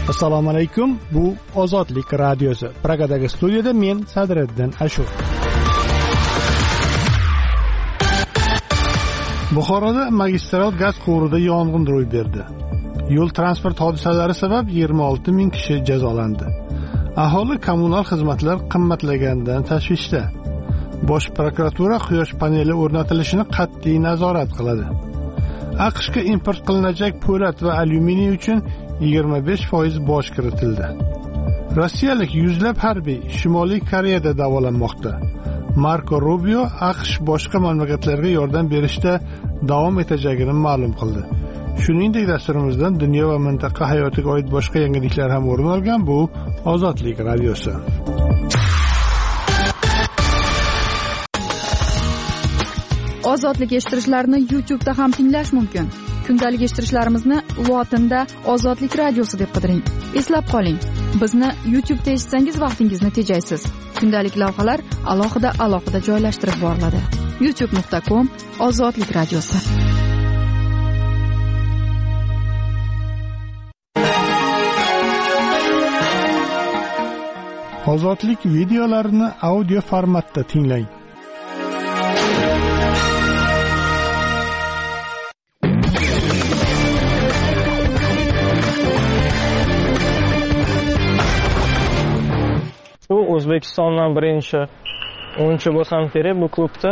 Assalomu alaykum. Bu Ozodlik radiosi. Pragadagi studiyada men Sadriddin Ashur. Buxoroda magistral gaz quvurida yong'in ro'y berdi. Yo'l transport hodisalari sabab 26 ming kishi jazolandi. Aholi kommunal xizmatlar qimmatlaganidan tashvishda. Bosh prokuratura quyosh paneli o'rnatilishini qat'iy nazorat qiladi. AQShga import qilinajak po'lat va alyuminiy uchun 25% boj kiritildi. Rossiyalik yuzlab harbiy Shimoliy Koreyada davolanmoqda. Marko Rubio AQSh boshqa mamlakatlarga yordam berishda davom etajagini ma'lum qildi. Shuningdek, dasturimizdan dunyo va mintaqa hayotiga oid boshqa yangiliklar ham o'rin olgan. Bu Ozodlik radiosi. Ozodlik eshittirishlarni YouTube'da ham tinglash mumkin. Kundalik eshittirishlarimizni lotinda Ozodlik radiosi deb qidiring. Eslab qoling, bizni YouTube'da eshitsangiz vaqtingizni tejaysiz. Kundalik lavhalar alohida joylashtirib boriladi. youtube.com/Ozodlik radiosi. Ozodlik videolarini audio formatda tinglang. Bu O'zbekistondan birinchi o'yinchi bo'lsam kerak bu klubda.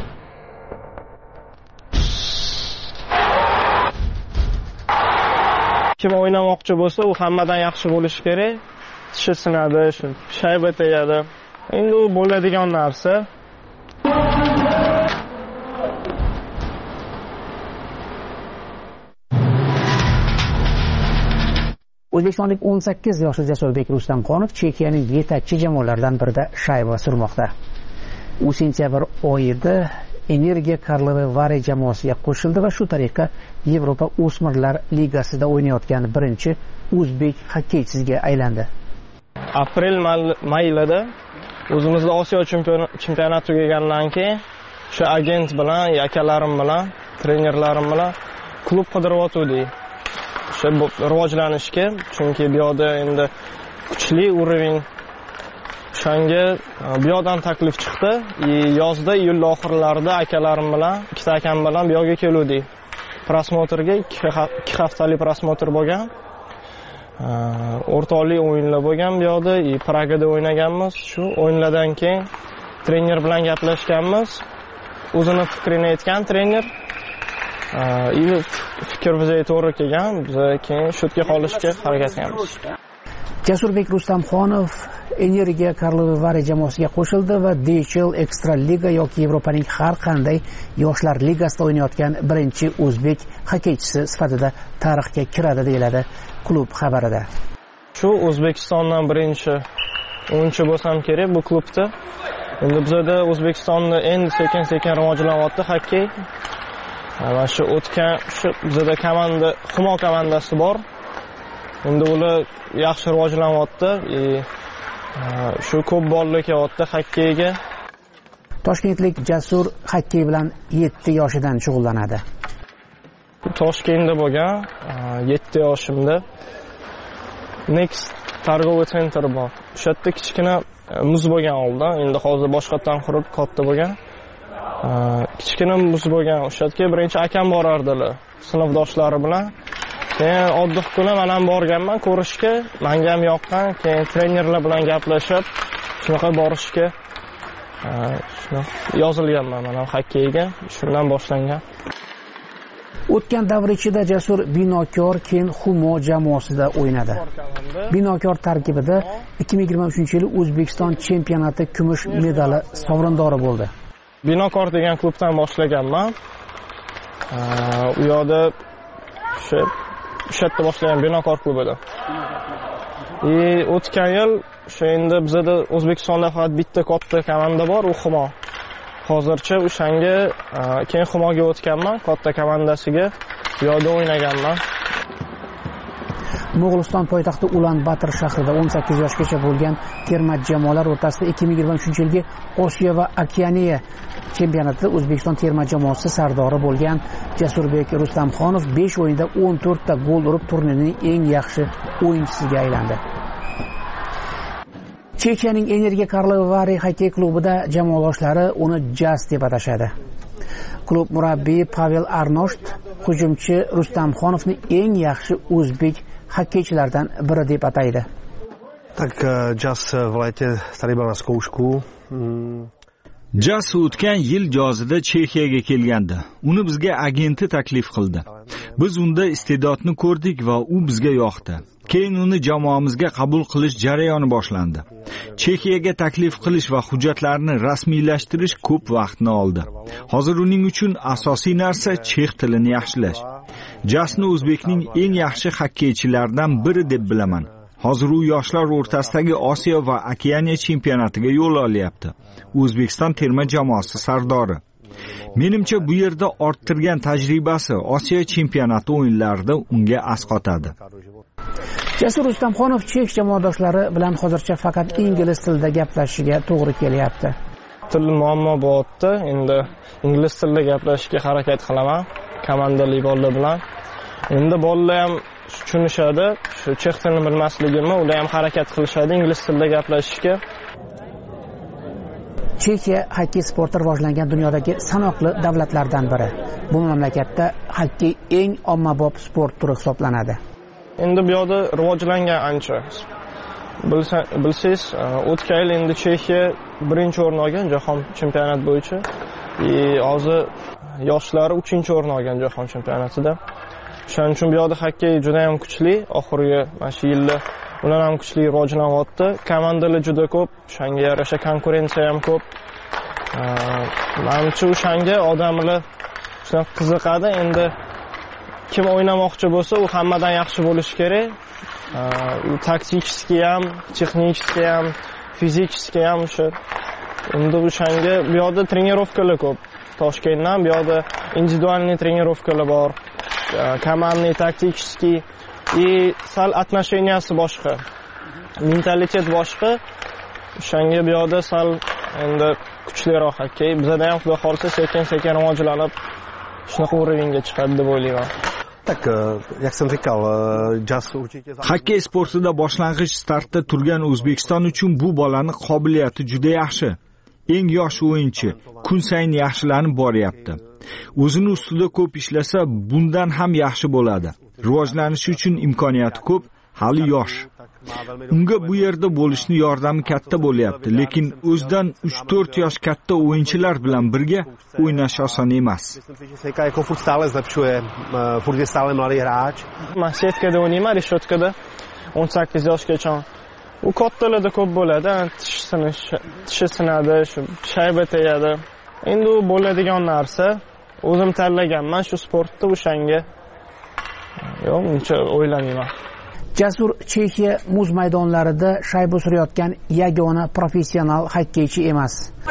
Kim o'ynamoqchi bo'lsa, u hammadan yaxshi bo'lishi kerak. Tishi sinadi, shayba tegadi. Endi u bo'ladigan narsa. O'zbekistonlik 18 yoshli Jasurbek Rustamxonov Chexiyaning yetakchi jamoalaridan birida shayba surmoqda. U sentyabr oyida Energiya Karlovy Vary jamoasiga qo'shildi va shu tariqa Yevropa O'smirlar Ligasida o'ynayotgan birinchi o'zbek xokkeychisiga aylandi. Aprel-mayda o'zimizda Osiyo chempionati tugagandan keyin shu agent bilan, akalarim bilan, trenerlarim bilan klub qidiryotgandik. Shu rivojlanishga, chunki bu yerda endi kuchli urovень. Shunga bu yerdan taklif chiqdi. Yozda, iyul oxirlarida akalarim bilan, ikkita akam bilan bu yerga keldik. Prosmotrga 2 haftalik prosmotr bo'lgan. O'rtoqlik o'yinlar bo'lgan bu yerda, Pragada o'ynaganmiz. Shu o'yinlardan keyin trener bilan gaplashganmiz. O'zini fikrini aytgan trener. Fikr bizga to'g'ri kelgan, biz keyin shutga qolishga harakat qilamiz. Jasurbek Rustamxonov Energiya Karlovy Vary jamoasiga qo'shildi va DCL Extra Liga yoki Yevropaning har qanday yoshlar ligasida o'ynayotgan birinchi o'zbek xokkeychisi sifatida tarixga kiradi deyiladi klub xabarida. Shu O'zbekistondan birinchi o'yinchi bo'lsam kerak bu klubda. Endi bizda O'zbekistonda endi sekin-sekin rivojlanyapti xokkey. Va shu bizda komanda, Humo komandasi bor. Endi ular yaxshi rivojlanyapti. Shu ko'p bolalar kelyapti xokkeyga. Toshkentlik Jasur xokkey bilan 7 yoshidan shug'ullanadi. Toshkentda bo'lgan 7 yoshimda Next targoviy sentr bor. O'sha yerda kichkina muz bo'lgan oldin, endi hozir boshqatdan qurib katta bo'lgan. Kichkina muz bo'lgan. O'sha yerga birinchi akam borardilar, sinfdoshlari bilan. Keyin oddiy kuni men ham borganman ko'rishga, menga ham yoqqan. Keyin trenerlar bilan gaplashib, shunaqa borishga yozilganman men ham xokkeyga. Shundan boshlangan. O'tgan davr ichida Jasur Binokor, keyin Humo jamoasida o'ynadi. Binokor tarkibida 2023-yil O'zbekiston chempionati kumush medali sovrindori bo'ldi. Binokor degan klubdan boshlaganman. U yerda o'sha yerda boshlagan Binokor klubida. O'tgan yil o'sha endi bizda O'zbekistonda faqat bitta katta komanda bor, u Humo. Hozircha o'shanga keyin Humoga o'tganman, katta komandasiga. Bu yerda o'ynaganman. Mo'g'uliston poytaxti Ulan-Bator shahrida 18 yoshgacha bo'lgan terma jamoalar o'rtasida 2023-yilgi Osiyo va Okeaniya chempionatida O'zbekiston terma jamoasi sardori bo'lgan Jasurbek Rustamxonov 5 o'yinda 14 ta gol urib turnirning eng yaxshi o'yinchisiga aylandi. Chexiyaning Energiya Karlovy Vary xokkey klubida jamoadoshlari uni Jaz deb atashadi. Klub murabbiyi Pavel Arnosht hujumchi Rustamxonovni eng yaxshi o'zbek xokkeychilardan biri deb ataydi. Tak Jaz v létě tady byl na zkoušku. Jaz o'tgan yil yozida Chexiyaga kelgandi. Uni bizga agenti taklif qildi. Biz unda iste'dodni ko'rdik va u bizga yoqdi. Keyin uni jamoamizga qabul qilish jarayoni boshlandi. Chexiyaga taklif qilish va hujjatlarni rasmiylashtirish ko'p vaqtni oldi. Hozir uning uchun asosiy narsa chex tilini yaxshilash. Jasni O'zbekning eng yaxshi xokkeychilaridan biri deb bilaman. Hozir u yoshlar o'rtasidagi Osiyo va Okeaniya chempionatiga yo'l olyapti. O'zbekiston terma jamoasi sardori. Menimcha bu yerda orttirgan tajribasi Osiyo chempionati o'yinlarida unga asqotadi. Jasur Rustamxonov chek jamoadoshlari bilan hozircha faqat ingliz tilida gaplashishiga to'g'ri kelyapti. Til muammo bo'lyapti. Endi ingliz tilida gaplashishga harakat qilaman komandali bolalar bilan. Endi bolalar ham tushunishadi. Shu chex tilini bilmasligimni ular ham harakat qilishadi ingliz tilida gaplashishga. Chexiya xokkey sporti rivojlangan dunyodagi sanoqli davlatlardan biri. Bu mamlakatda xokkey eng ommabop sport turi hisoblanadi. Endi bu yoqda rivojlangan ancha. Bilsangiz, o'tgan yil endi Chexiya birinchi o'rin olgan jahon chempionati bo'yicha. Hozir yoshlari 3-o'rin olgan jahon chempionatida. Shuning uchun bu yoqda xokkey juda ham kuchli. Oxirgi mana shu yilda ular ham kuchli rivojlanyapti. Komandalar juda ko'p, shunga yarasha konkurensiya ham ko'p. Menimcha o'shanga odamlar shuna qiziqadi. Endi kim o'ynamoqchi bo'lsa, u hammadan yaxshi bo'lishi kerak. Taktikiskiy ham, texnikiskiy ham, fizikiskiy ham o'sha. Endi o'shanga bu yoqda trenirovkalar ko'p. Toshkentdan bu yoqda individualniy trenirovkalar bor. Komandniy, taktikiskiy sal отношенияsi boshqa. Mentalitet boshqa. O'shanga bu yoqda sal endi kuchliroq xokkey. Bizda ham xudo xolsa sekin-sekin rivojlanib shunaqa o'ringa chiqadi deb o'ylayman. Tak, jak jsem říkal, Jaz určitě... Xokkey sportida boshlang'ich startda turgan O'zbekiston uchun bu bolani qobiliyati juda yaxshi. Eng yosh o'yinchi, kun sayin yaxshilanib boryapti. O'zini ustida ko'p ishlasa, bundan ham yaxshi bo'ladi. Rivojlanishi uchun imkoniyati ko'p, hali yosh. Unga bu yerda bo'lishni yordami katta bo'lyapti, lekin o'zidan 3-4 yosh katta o'yinchilar bilan birga o'ynash oson emas. Jako furt stále zlepšuje, furt je stále mladý hráč. Men setkada o'ynayman, reshotkada 18 yoshgacha. U kattalarda ko'p bo'ladi, tishi sinadi, shu shayba tegadi. Endi u bo'ladigan narsa. O'zim tanlaganman shu sportda o'shanga. Yo'q, uncha o'ylamayman. Jasur Chexiya muz maydonlarida shayba surayotgan yagona professional xokkeychi emas.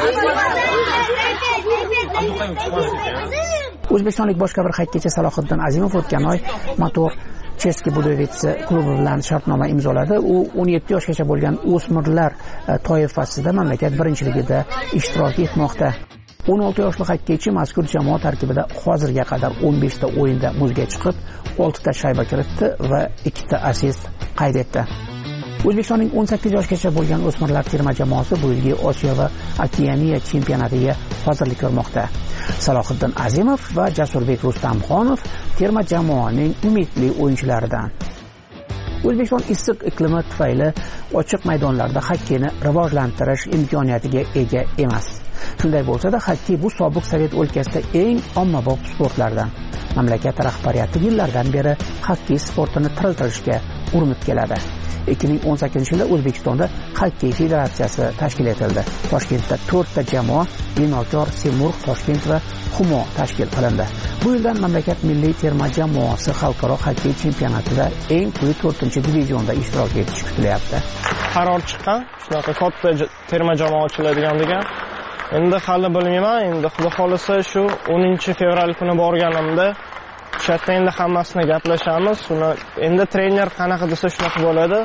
O'zbekistonlik boshqa bir xokkeychi Salohiddin Azimov o'tgan oy Motor Cheski Budovitsi klubi bilan shartnoma imzoladi. U 17 yoshgacha bo'lgan o'smirlar toifasida mamlakat birinchiligida ishtirok etmoqda. 16 yoshli xokkeychi mazkur jamoa tarkibida hozirga qadar 15 ta o'yinda muzga chiqib, 6 ta shayba kiritdi va 2 ta assist qayd etdi. O'zbekistonning 18 yoshgacha bo'lgan o'smirlar terma jamoasi bu yilgi Osiyo va Okeaniya chempionatiga hozirlik ko'rmoqda. Salohiddin Azimov va Jasurbek Rustamxonov terma jamoaning umidli o'yinchilaridan. O'zbekiston issiq iqlimi tufayli ochiq maydonlarda xokkeyni rivojlantirish imkoniyatiga ega emas. Shunday bo'lsa-da, xokkey bu sobiq Sovet o'lkasida eng ommabop sportlardan. Mamlakat rahbariyati yillardan beri xokkey sportini tiriltirishga urinib keladi. 2018-yilda O'zbekistonda xokkey federatsiyasi tashkil etildi. Toshkentda 4 ta jamoa, Binokor, Semurg', Toshkent va Humo tashkil qilindi. Bu yildan mamlakat milliy terma jamoasi xalqaro xokkey chempionatida eng quyi 4-divizionda ishtirok etishi kutilyapti. Qaror chiqqan, shunaqa katta terma jamoa ochiladigan degan. Endi hali bilmayman, endi xudo xolisa shu 10 fevral kuni borganimda aytishyapti, endi hammasini gaplashamiz. Uni endi trener qanaqa desa shunaqa bo'ladi.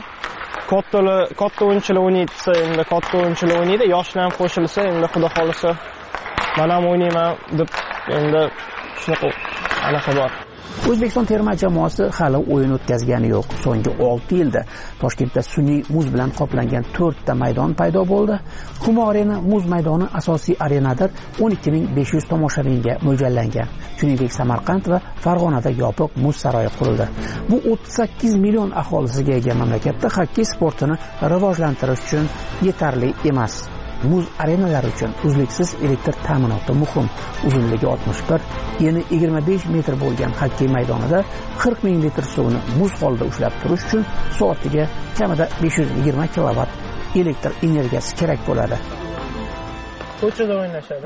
Katta o'yinchilar o'ynaydi, endi katta o'yinchilar o'ynaydi, yoshlar ham qo'shilsa, endi xudo xolisa men ham o'ynayman deb endi shunaqa anaqa bor. O'zbekiston terma jamoasi hali o'yin o'tkazgani yo'q. So'nggi 6 yilda Toshkentda sun'iy muz bilan qoplangan 4 ta maydon paydo bo'ldi. Humo Arena muz maydoni asosiy arenadir, 12500 tomoshabinga mo'ljallangan. Shuningdek, Samarqand va Farg'onada yopiq muz saroyi qurildi. Bu 38 million aholisiga ega mamlakatda xokkey sportini rivojlantirish uchun yetarli emas. Muz arenalari uchun uzluksiz elektr ta'minoti muhim. Uzunligi 61, eni 25 metr bo'lgan xokkey maydonida 40 ming litr suvni muz holida ushlab turish uchun soatiga kamida 520 kilovat elektr energiyasi kerak bo'ladi. Ko'chada o'ynashadi.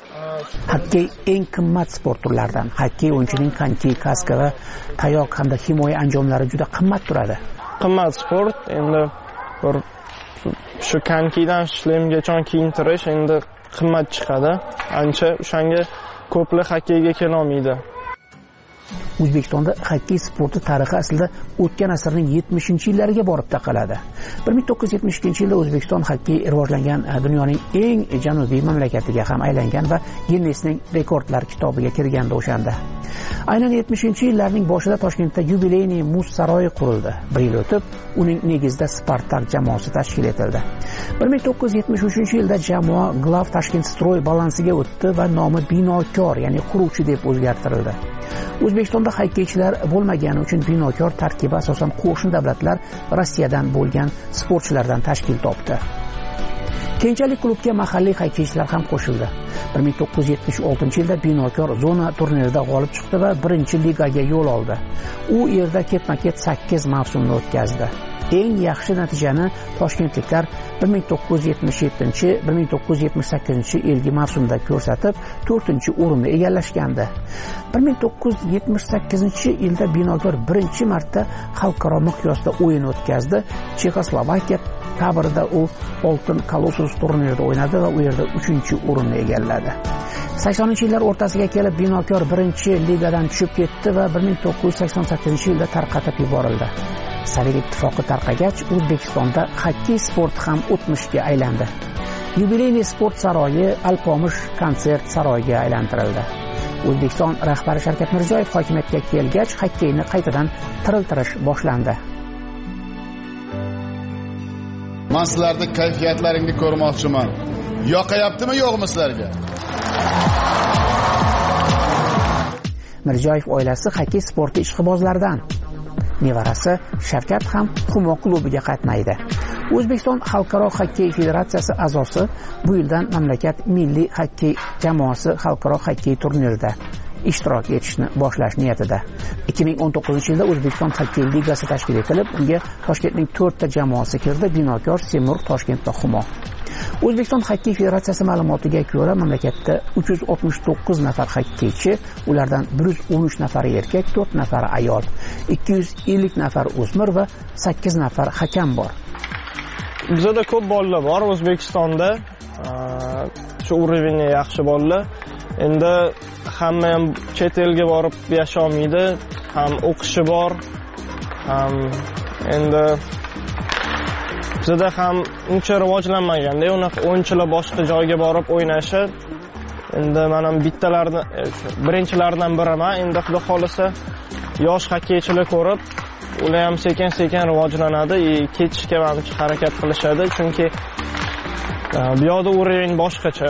Xokkey eng qimmat sport turlaridan. Xokkey o'yinchining konki, kaska va tayoq hamda himoya anjomlari juda qimmat turadi. Qimmat sport, endi bir shu konkidan shlemgacha kiyintirish endi qimmat chiqadi. Ancha o'shanga ko'plar xokkeyga kela olmaydi. O'zbekistonda xokkey sporti tarixi aslida o'tgan asrning 70-yillariga borib taqaladi. 1972-yilda O'zbekiston xokkey rivojlangan dunyoning eng janubiy mamlakatiga ham aylangan va Ginnesning rekordlar kitobiga kirganda o'shanda. Aynan 70-yillarning boshida Toshkentda yubileyniy muz saroyi qurildi. 1 yil o'tib, uning negizida Spartak jamoasi tashkil etildi. 1973-yilda jamoa Glav Tashkent Stroy balansiga o'tdi va nomi Binokor, ya'ni quruvchi deb o'zgartirildi. O'zbekistonda xokkeychilar bo'lmagani uchun Binokor tarkibi asosan qo'shni davlatlar Rossiyadan bo'lgan sportchilardan tashkil topdi. Keyinchalik klubga mahalliy xokkeychilar ham qo'shildi. 1976-yilda Binokor zona turnirida g'olib chiqdi va 1-ligaga yo'l oldi. U yerda ketma-ket 8 mavsumni o'tkazdi. Eng yaxshi natijani toshkentliklar 1977-1978 mavsumda ko'rsatib, 4-o'rinni egallashgandi. 1978-yilda Binokor birinchi marta xalqaro miqyosda o'yin o'tkazdi. Chexoslovakiya tabrida u Oltin Kolossus turnirida o'ynadi va u yerda 3-o'rinni egalladi. 80-yillar o'rtasiga kelib Binokor 1-ligadan tushib ketdi va 1988-yilda tarqatib yuborildi. Sovet ittifoqi tarqagach, O'zbekistonda xokkey sporti ham o'tmishga aylandi. Yubileyniy sport saroyi Alpomish konsert saroyiga aylantirildi. O'zbekiston rahbari Shavkat Mirziyoyev hokimiyatga kelgach, xokkeyni qaytadan tiriltirish boshlandi. Men sizlarning kayfiyatlaringni ko'rmoqchiman. Yoqayaptimi, yo'qmi sizlarga? Mirziyoyev oilasi xokkey sporti ishqibozlaridan. Nevarasi Shavkat ham Humo klubiga qatnaydi. O'zbekiston Xalqaro xokkey federatsiyasi a'zosi bu yildan mamlakat milliy xokkey jamoasi xalqaro xokkey turnirida ishtirok etishni boshlash niyatida. 2019-yilda O'zbekiston xokkey ligasi tashkil etilib, unga Toshkentning 4 ta jamoasi kirdi: Binokor, Semur, Toshkent va Humo. O'zbekiston xokkey federatsiyasi ma'lumotiga ko'ra, mamlakatda 369 nafar xokkeychi, ulardan 113 nafari erkak, 4 nafari ayol, 250 nafar o'smir va 8 nafar hakam bor. Bizda ko'p bolalar bor O'zbekistonda. Shu urovni yaxshi bolalar. Endi hamma ham chet elga borib yasha olmaydi, ham o'qishi bor, ham endi bizda ham uncha rivojlanmaganda, unaqa o'yinchilar boshqa joyga borib o'ynashi. Endi men ham birinchilardan biriman. Endi xudo xolisa yosh xokkeychilar ko'rib, ular ham sekin-sekin rivojlanadi, ketishga menimcha harakat qilishadi, chunki bu yoqda urovень boshqacha.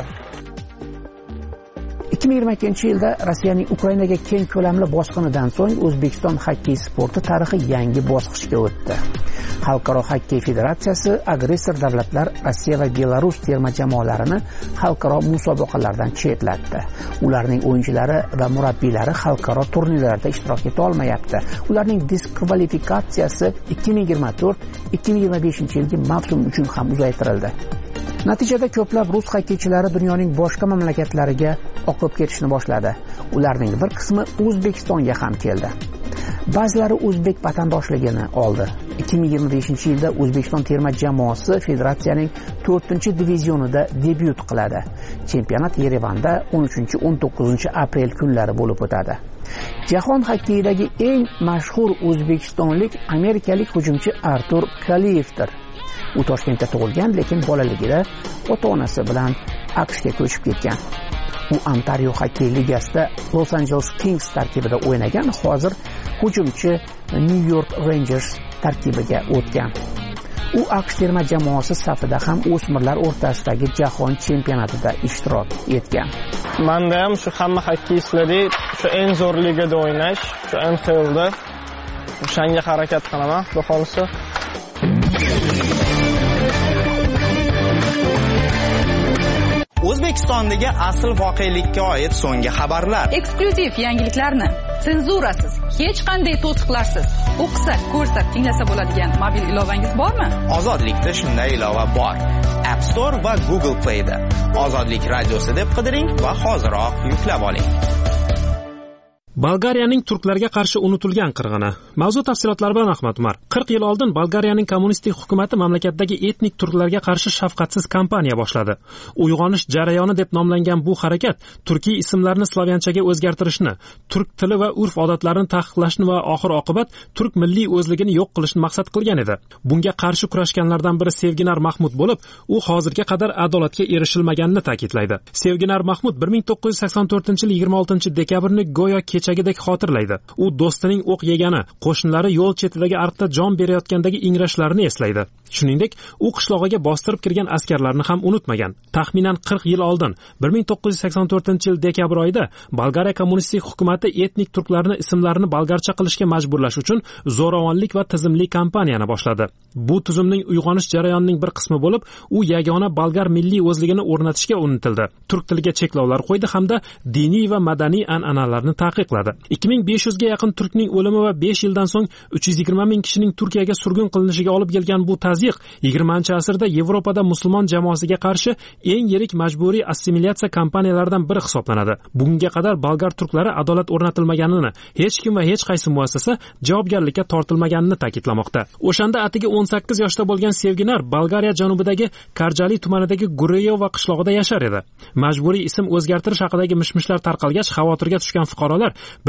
2022-yilda Rossiyaning Ukrainaga keng ko'lamli bosqinidan so'ng O'zbekiston xokkey sporti tarixi yangi bosqichga o'tdi. Xalqaro xokkey federatsiyasi agressor davlatlar Rossiya va Belarus terma jamoalarini xalqaro musobaqalardan chetlatdi. Ularning o'yinchilari va murabbiylari xalqaro turnirlarda ishtirok eta olmayapti. Ularning diskvalifikatsiyasi 2024-2025-yilgi mavsum uchun ham uzaytirildi. Natijada ko'plab rus xokkeychilari dunyoning boshqa mamlakatlariga oqib ketishni boshladi. Ularning bir qismi O'zbekistonga ham keldi. Ba'zilari o'zbek vatandoshligini oldi. 2025-yilda O'zbekiston terma jamoasi federatsiyaning 4-divizionida debyut qiladi. Chempionat Yerevanda 13-19 aprel kunlari bo'lib o'tadi. Jahon xokkeyidagi eng mashhur o'zbekistonlik amerikalik hujumchi Artur Kaliyevdir. U Toshkentda tug'ilgan, lekin bolaligida ota-onasi bilan AQShga ko'chib ketgan. U Ontario xokkey ligasida Los Angeles Kings tarkibida o'ynagan, hozir hujumchi New York Rangers tarkibiga o'tgan. U AQSh terma jamoasi safida ham o'smirlar o'rtasidagi jahon chempionatida ishtirok etgan. Menda ham shu hamma xokkeyistlardek shu eng zo'r ligada o'ynash, shu NHLda o'shanga harakat qilaman, xudo xolisa. O'zbekistondagi asl voqelikka oid so'nggi xabarlar. Eksklyuziv yangiliklarni senzurasiz, hech qanday to'siqlarsiz o'qisa, ko'rsa, tinglasa bo'ladigan mobil ilovangiz bormi? Ozodlikda shunday ilova bor. App Store va Google Play'da. Ozodlik radiosi deb qidiring va hoziroq yuklab oling. Bolgariyaning turklarga qarshi unutilgan qirg'ini. Mavzu tafsilotlari bilan Ahmad Umar. 40 yil oldin Bolgariyaning kommunistik hukumatı mamlakatdagi etnik turklarga qarshi shafqatsiz kampaniya boshladi. Uyg'onish jarayoni deb nomlangan bu harakat turkiy ismlarni slavyanchaga o'zgartirishni, turk tili va urf-odatlarini taqiqlashni va oxir-oqibat turk milliy o'zligini yo'q qilishni maqsad qilgan edi. Bunga qarshi kurashganlardan biri Sevginar Mahmud bo'lib, u hozirga qadar adolatga erishilmaganini ta'kidlaydi. Sevginar Mahmud 1984-yil 26-dekabrni go'yo kechagidek xotirlaydi. U do'stining o'q yegani, qo'shnilari yo'l chetidagi ariqda jon berayotgandagi ingrashlarini eslaydi. Shuningdek, u qishlog'iga bostirib kirgan askarlarni ham unutmagan. Taxminan 40 yil oldin, 1984-yil dekabr oyida Bolgariya kommunistik hukumatı etnik turklarning ismlarini bolgarcha qilishga majburlash uchun zo'ravonlik va tizimli kampaniyani boshladi. Bu tuzumning uyg'onish jarayonining bir qismi bo'lib, u yagona bolgar milliy o'zligini o'rnatishga urintildi. Turk tiliga cheklovlar qo'ydi hamda diniy va madaniy an'analarni taqiqladi. 2500 ga yaqin turkning o'limi va 5 yildan so'ng 320 ming kishining Turkiyaga surgun qilinishiga olib kelgan bu tazyiq 20-asrda Yevropada musulmon jamoasiga qarshi eng yirik majburiy assimilyatsiya kampaniyalaridan biri hisoblanadi. Bunga qadar bolgar turklari adolat o'rnatilmaganini, hech kim va hech qaysi muassasa javobgarlikka tortilmaganini ta'kidlamoqda. O'shanda atigi 18 yoshda bo'lgan Sevginar Bolgariya janubidagi Karjali tumanidagi Gureyeva qishlog'ida yashar edi. Majburiy ism o'zgartirish haqidagi mishmishlar tarqalgach, xavotirga tushgan fuqarolar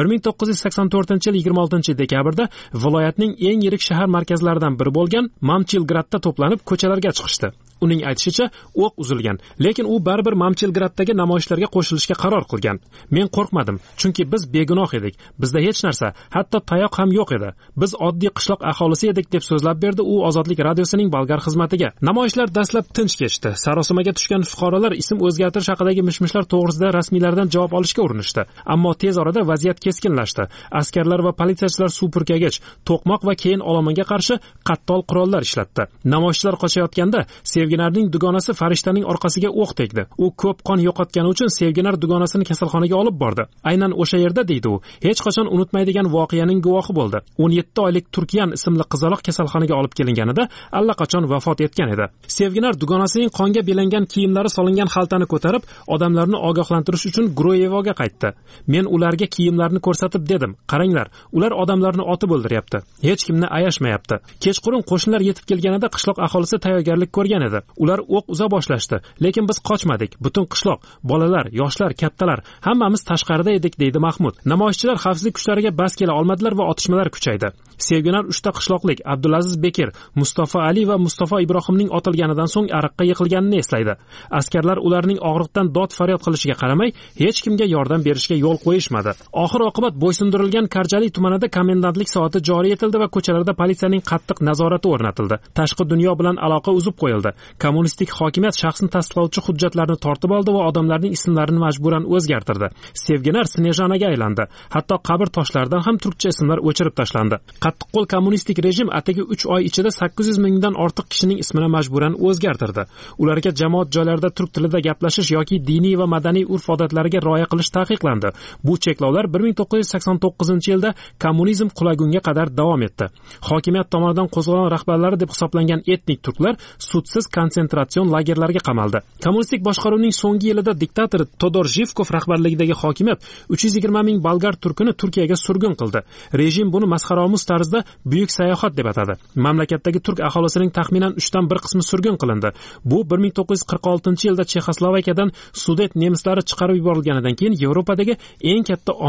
1984-yil 26-dekabrda viloyatning eng yirik shahar markazlaridan biri bo'lgan Mamchilgradda to'planib ko'chalarga chiqishdi. Uning aytishicha, o'q uzilgan, lekin u baribir Mamchilgraddagi namoyishlarga qo'shilishga qaror qilgan. Men qo'rqmadim, chunki biz begunoh edik. Bizda hech narsa, hatto tayoq ham yo'q edi. Biz oddiy qishloq aholisi edik deb so'zlab berdi u Ozodlik radiosining bolgar xizmatiga. Namoyishlar dastlab tinch kechdi. Sarosimaga tushgan fuqarolar ism o'zgartirish haqidagi mishmishlar to'g'risida rasmiylardan javob olishga urinishdi. Ammo tez orada vaziyat keskinlashdi. Askarlar va politsiyachilar suv purkagich, to'qmoq va keyin olomonga qarshi qattol qurollar ishlatdi. Namoyishchilar qochayotganda Sevginarning dugonasi farishtaning orqasiga o'q tegdi. U ko'p qon yo'qotgani uchun Sevginar dugonasini kasalxonaga olib bordi. Aynan o'sha yerda, deydi u, hech qachon unutmaydigan voqeaning guvohi bo'ldi. 17 oylik Turkiyan ismli qizaloq kasalxonaga olib kelinganida allaqachon vafot etgan edi. Sevginar dugonasining qonga belangan kiyimlari solingan xaltani ko'tarib, odamlarni ogohlantirish uchun Groyevoga qaytdi. Men ularga kiyimlarni ko'rsatib dedim, qaranglar, ular odamlarni otib o'ldiryapti. Hech kimni ayashmayapti. Kechqurun qo'shnilar yetib kelganida qishloq aholisi tayyorgarlik ko'rgan edi. Ular o'q uza boshlashdi, lekin biz qochmadik. Butun qishloq, bolalar, yoshlar, kattalar, hammamiz tashqarida edik, deydi Mahmud. Namoyishchilar xavfsizlik kuchlariga bas kela olmadilar va otishmalar kuchaydi. Sevginar 3 ta qishloqlik Abdulaziz Bekir, Mustafa Ali va Mustafa Ibrohimning otilganidan so'ng ariqqa yiqilganini eslaydi. Askarlar ularning og'riqdan dod faryod qilishiga qaramay, hech kimga yordam berishga yo'l qo'yishmadi. Oxir-oqibat bo'ysundirilgan Karjali tumanida komendantlik soati joriy etildi va ko'chalarda politsiyaning qattiq nazorati o'rnatildi. Tashqi dunyo bilan aloqa uzib qo'yildi. Kommunistik hokimiyat shaxsni tasdiqlovchi hujjatlarni tortib oldi va odamlarning ismlarini majburan o'zgartirdi. Sevginar Snejanaga aylandi. Hatto qabr toshlaridan ham turkcha ismlar o'chirib tashlandi. Qattiqqo'l kommunistik rejim atigi 3 oy ichida 800 mingdan ortiq kishining ismini majburan o'zgartirdi. Ularga jamoat joylarida turk tilida gaplashish yoki diniy va madaniy urf-odatlariga rioya qilish taqiqlandi. Bu cheklovlar 1989-yilda kommunizm qulagunga qadar davom etdi. Hokimiyat tomonidan qo'zg'olon rahbarlari deb hisoblangan etnik turklar sudsiz konsentratsiyon lagerlariga qamaldi. Kommunistik boshqaruvning so'nggi yilida diktator Todor Zhivkov rahbarligidagi hokimiyat 320 ming bolgar turkini Turkiyaga surgun qildi. Rejim buni masxaraomuz tarzda buyuk sayohat deb atadi. Mamlakatdagi turk aholisining taxminan 3dan 1 qismi surgun qilindi. Bu 1946-yilda Chexoslovakiyadan Sudet nemislari chiqarib yuborilganidan keyin Yevropadagi eng katta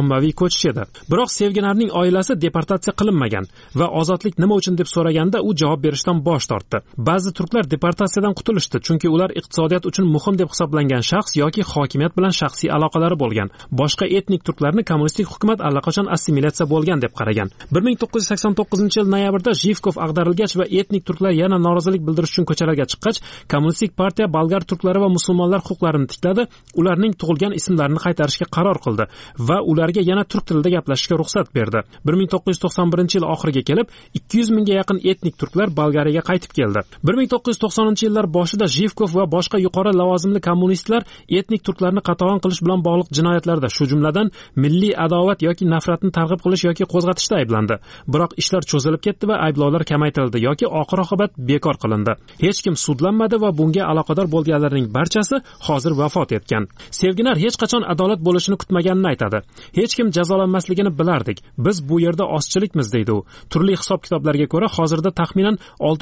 ommaviy ko'chish edi. Biroq Sevginarning oilasi deportatsiya qilinmagan va ozodlik nima uchun deb so'raganda u javob berishdan bosh tortdi. Ba'zi turklar deportatsiyadan qutulishdi, chunki ular iqtisodiyot uchun muhim deb hisoblangan shaxs yoki hokimiyat bilan shaxsiy aloqalari bo'lgan. Boshqa etnik turklarni kommunistik hukumat allaqachon assimilyatsiya bo'lgan deb qaragan. 1989-yil noyabrda Jivkov ag'darilgach va etnik turklar yana norozilik bildirish uchun ko'chalarga chiqqach, kommunistik partiya bolgar turklari va musulmonlar huquqlarini tikladi, ularning tug'ilgan ismlarini qaytarishga qaror qildi va ularga yana turk tilida gaplashishga ruxsat berdi. 1991-yil oxiriga kelib 200 mingga yaqin etnik turklar Bolgariyaga qaytib keldi. 1990-yillar boshida Jivkov va boshqa yuqori lavozimli kommunistlar etnik turklarni qatag'on qilish bilan bog'liq jinoyatlarda, shu jumladan milliy adovat yoki nafratni targ'ib qilish yoki qo'zg'atishda ayblandi. Biroq ishlar cho'zilib ketdi va ayblovlar kamaytirildi yoki oxir-oqibat bekor qilindi. Hech kim sudlanmadi va bunga aloqador bo'lganlarning barchasi hozir vafot etgan. Sevginar hech qachon adolat bo'lishini kutmaganini aytadi. Hech kim jazolanmasligini bilardik. Biz bu yerda ozchilikmiz deydi u. Turli hisob-kitoblarga ko'ra hozirda taxminan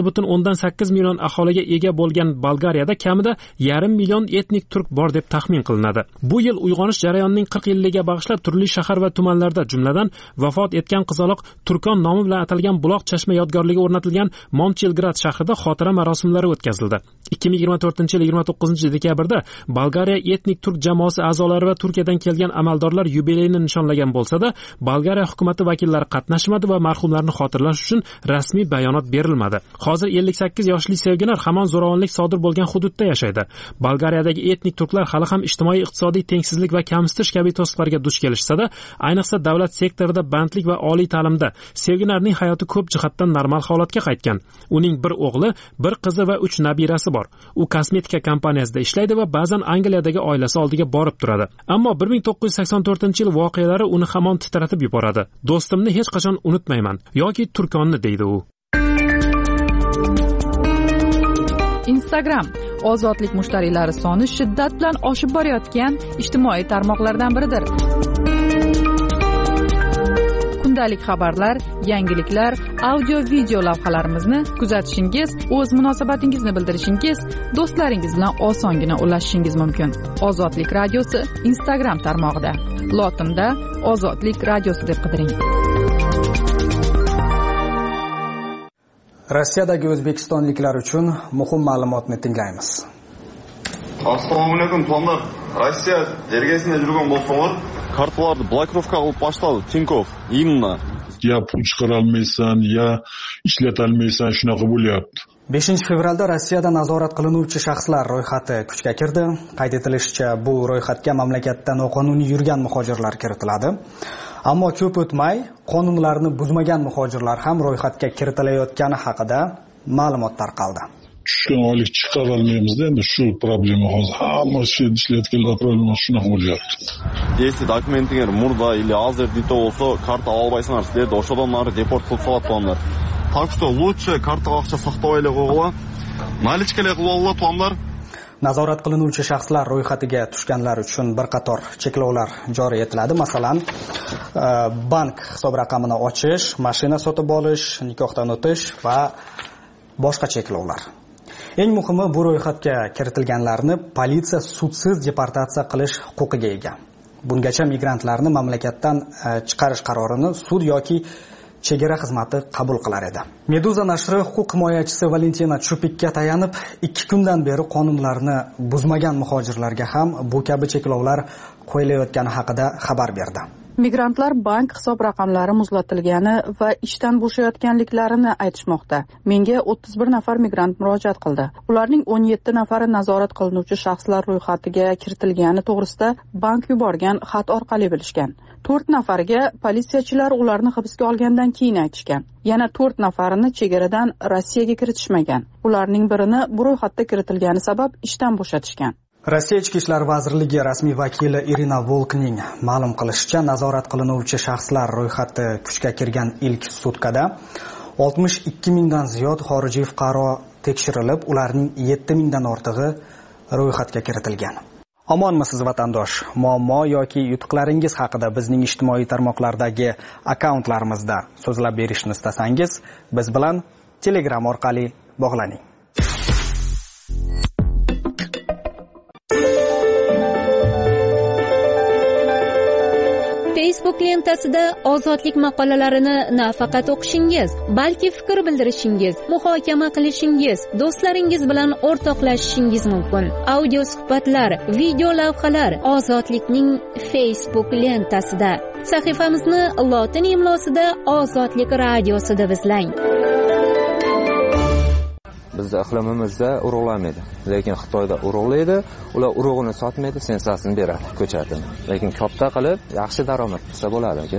6.8 million aholiga ega bo'lgan Bolgariyada kamida 1,5 million etnik turk bor deb taxmin qilinadi. Bu yil uyg'onish jarayonining 40 yilligiga bag'ishlab turli shahar va tumanlarda, jumladan vafot etgan qizaloq Turkon nomi bilan atalgan buloq chashma yodgorligi o'rnatilgan Momchilgrad shahrida xotira marosimlari o'tkazildi. 2024-yil 29-dekabrda Bolgariya etnik turk jamoasi a'zolari va Turkiyadan kelgan amaldorlar yubileyini nishonlagan bo'lsa-da, Bolgariya hukumatı vakillari qatnashmadi va marhumlarni xotirlash uchun rasmiy bayonot berilmadi. Hozir 58 yoshli Sevginar hamon zo'ravonlik sodir bo'lgan hududda yashaydi. Bolgariyadagi etnik turklar hali ham ijtimoiy-iqtisodiy tengsizlik va kamsitish kabi to'siqlarga duch kelishsa-da, ayniqsa davlat sektorida bandlik va oliy ta'limda Sevginarning hayoti ko'p jihatdan normal holatga qaytgan. Uning bir o'g'li, bir qizi va 3 nabirasi bor. U kosmetika kompaniyasida ishlaydi va ba'zan Angliyadagi oilasi oldiga borib turadi. Ammo 1984-yil voqealari uni hamon titratib yuboradi. Do'stimni hech qachon unutmayman yoki Turkonni deydi u. Instagram ozodlik mushtariylari soni shiddat bilan oshib borayotgan ijtimoiy tarmoqlardan biridir. Kundalik xabarlar, yangiliklar, audio-video lavhalarimizni kuzatishingiz, o'z munosabatingizni bildirishingiz, do'stlaringiz bilan osongina ulashishingiz mumkin. Ozodlik radiosi Instagram tarmog'ida. Lotinda Ozodlik radiosi deb qidiring. Rossiyadagi o'zbekistonliklar uchun muhim ma'lumotni tinglaymiz. Assalomu alaykum, tonlar. Rossiya ergasida yurgan bo'lsanglar, kartalarni blokировка qilib boshladi Tinkov. Imma ya puch qila olmaysan, ya ishlata olmaysan, shunaqa bo'lyapti. 5-fevralda Rossiyada nazorat qilinuvchi shaxslar ro'yxati kuchga kirdi. Qayd etilishicha, bu ro'yxatga mamlakatda noqonuniy yurgan muhojirlar kiritiladi. Ammo ko'p o'tmay, qonunlarni buzmagan muhojirlar ham ro'yxatga kiritilayotgani haqida ma'lumot tarqaldi. Tushgan oylik chiqara olmaymiz-da, endi shu problema hozir hamma ishlayotganlar problema shunaqa bo'lyapti. Если dokumentinglar murda или азер dito bo'lsa, karta olmaysanlar, sizlarni o'sha odamlarni deport qilib qo'yatganlar. Так что лучше kartaga ақша saqlab olaylik o'g'la. Nalichkalar qilib olinglar, tonlar. Nazorat qilinuvchi shaxslar ro'yxatiga tushganlar uchun bir qator cheklovlar joriy etiladi. Masalan, bank hisob raqamini ochish, mashina sotib olish, nikohdan o'tish va boshqa cheklovlar. Eng muhimi, bu ro'yxatga kiritilganlarni politsiya sudsiz deportatsiya qilish huquqiga ega. Bungacha migrantlarni mamlakatdan chiqarish qarorini sud yoki chegara xizmati qabul qilar edi. Meduza nashri huquq himoyachisi Valentina Chupikka tayanib, 2 kundan beri qonunlarni buzmagan muhojirlarga ham bu kabi cheklovlar qo'yilayotgani haqida xabar berdi. Migrantlar bank hisob raqamlari muzlatilgani va ishdan bo'shayotganliklarini aytishmoqda. Menga 31 nafar migrant murojaat qildi. Ularning 17 nafari nazorat qilinuvchi shaxslar ro'yxatiga kiritilgani to'g'risida bank yuborgan xat orqali bilishgan. 4 nafariga politsiyachilar ularni hibsga olgandan keyin aytishgan. Yana 4 nafarini chegaradan Rossiyaga kiritishmagan. Ularning birini bu ro'yxatda kiritilgani sabab ishdan bo'shatishgan. Rossiya Ichki ishlar vazirligi rasmiy vakili Irina Volkning ma'lum qilishicha, nazorat qilinuvchi shaxslar ro'yxati kuchga kirgan ilk sutkada 62 mingdan ziyod xorijiy fuqaro tekshirilib, ularning 7 mingdan ortig'i ro'yxatga kiritilgan. Omonmisiz vatandosh? Muammo yoki yutuqlaringiz haqida bizning ijtimoiy tarmoqlardagi akkauntlarimizda so'zlab berishni istasangiz, biz bilan Telegram orqali bog'laning. Facebook lentasida ozodlik maqolalarini nafaqat o'qishingiz, balki fikr bildirishingiz, muhokama qilishingiz, do'stlaringiz bilan o'rtoqlashishingiz mumkin. Audio suhbatlar, video lavhalar ozodlikning Facebook lentasida. Sahifamizni lotin imlosida Ozodlik radiosi deb izlang. Bizda iqlimimizda urug'lanmaydi, lekin Xitoyda urug'laydi, ular urug'ini sotmaydi, sensasini beradi, ko'chatini. Lekin katta qilib, yaxshi daromad qilsa bo'ladi aka.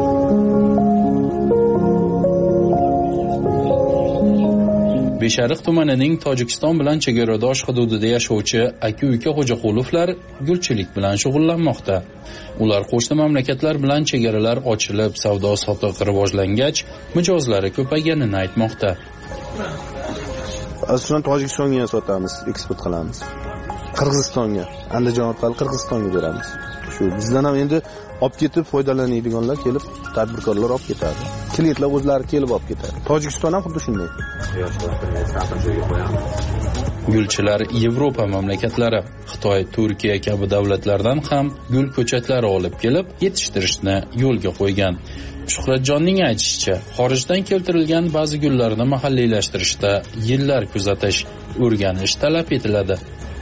Beshariq tumanining Tojikiston bilan chegaradosh hududida yashovchi aka-uka Xo'jaqulovlar gulchilik bilan shug'ullanmoqda. Ular qo'shni mamlakatlar bilan chegaralar ochilib, savdo-sotiq rivojlangach, mijozlari ko'payganini aytmoqda. Aslida Tojikistonga sotamiz, eksport qilamiz. Qirg'izistonga, Andijon orqali Qirg'izistonga beramiz. Shu bizdan ham endi olib ketib foydalanadiganlar kelib, tadbirkorlar olib ketadi. Klientlar o'zlari kelib olib ketadi. Tojikiston ham xuddi shunday. Gulchilar Yevropa mamlakatlari, Xitoy, Turkiya kabi davlatlardan ham gul ko'chatlari olib kelib, yetishtirishni yo'lga qo'ygan. Shuhratjonning aytishicha, xorijdan keltirilgan ba'zi gullarni mahalliylashtirishda yillar kuzatish, o'rganish talab etiladi.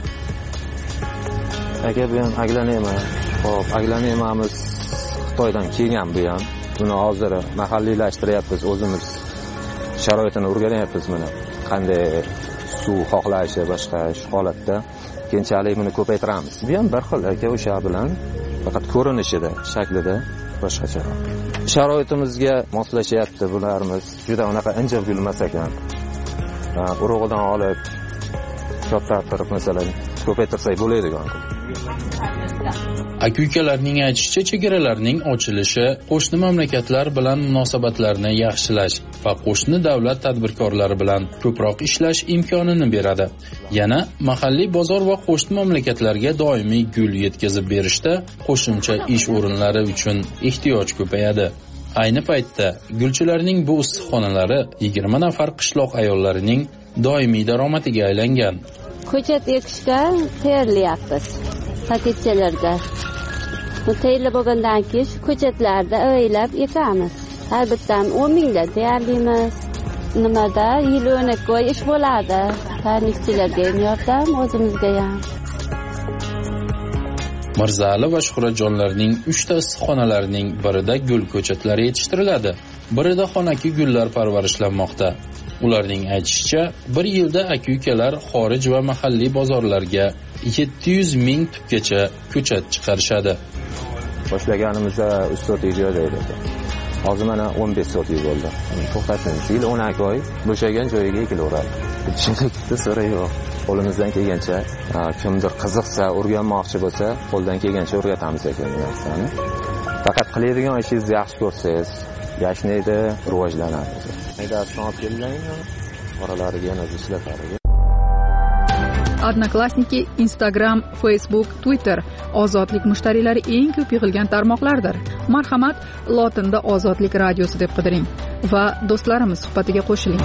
Aka bu ham aglanema. Xo'p, aglanemamiz Xitoydan kelgan bu ham. Buni hozir mahalliylashtiryapmiz, o'zimiz sharoitini o'rganyapmiz mana. Qanday suv xohlashi, boshqa holatda keyinchalik buni ko'paytiramiz. Bu ham bir xil aka o'sha bilan, faqat ko'rinishida, shaklida boshqacha. Sharoitimizga moslashyapti bularimiz. Juda unaqa injiq gulmas ekan. Urug'idan olib kattatirib masalan ko'paytirsak bo'ladigan. Aka-ukalarning aytishicha, chegaralarning ochilishi qo'shni mamlakatlar bilan munosabatlarni yaxshilash va qo'shni davlat tadbirkorlari bilan ko'proq ishlash imkonini beradi. Yana mahalliy bozor va qo'shni mamlakatlarga doimiy gul yetkazib berishda qo'shimcha ish o'rinlari uchun ehtiyoj ko'payadi. Ayni paytda gulchilarning bu issiqxonalari 20 nafar qishloq ayollarining doimiy daromadiga aylangan. Ko'chat ekishga tayyorlayapmiz. Paketchalarda. Bu tayyorlab bo'lgandan keyin shu ko'chatlarda o'ylab ekamiz. Har bittan 10 mingdan tayyorlaymiz. Nimada yil 12 oy ish bo'ladi. Tarnishchilarga ham yordam, o'zimizga ham. Mirzali va Shuhratjonlarning 3 ta issiqxonalarining birida gul ko'chatlari yetishtiriladi, birida xonaki gullar parvarishlanmoqda. Ularning aytishicha, bir yilda aka-ukalar xorij va mahalliy bozorlarga 700 ming tubgacha ko'chat chiqarishadi. Boshlaganimizda 3 sotik joyda edi. Hozir mana 15 sotik bo'ldi. To'xtatamiz. Yil 12 oy bo'shagan joyiga ekilaveradi. Shunday so'ra yo'q. Qo'limizdan kelgancha, kimdir qiziqsa, o'rganmoqchi bo'lsa, qo'ldan kelgancha o'rgatamiz ekan bu narsani. Faqat qiladigan ishingizni yaxshi ko'rsangiz, yashnaydi, rivojlanadi. Maydasini olib kelinglar, oralariga yana ishlatadi. Odnoklassniki, Instagram, Facebook, Twitter ozodlik mushtariylari eng ko'p yig'ilgan tarmoqlardir. Marhamat, lotinda Ozodlik radiosi deb qidiring va do'stlarimiz suhbatiga qo'shiling.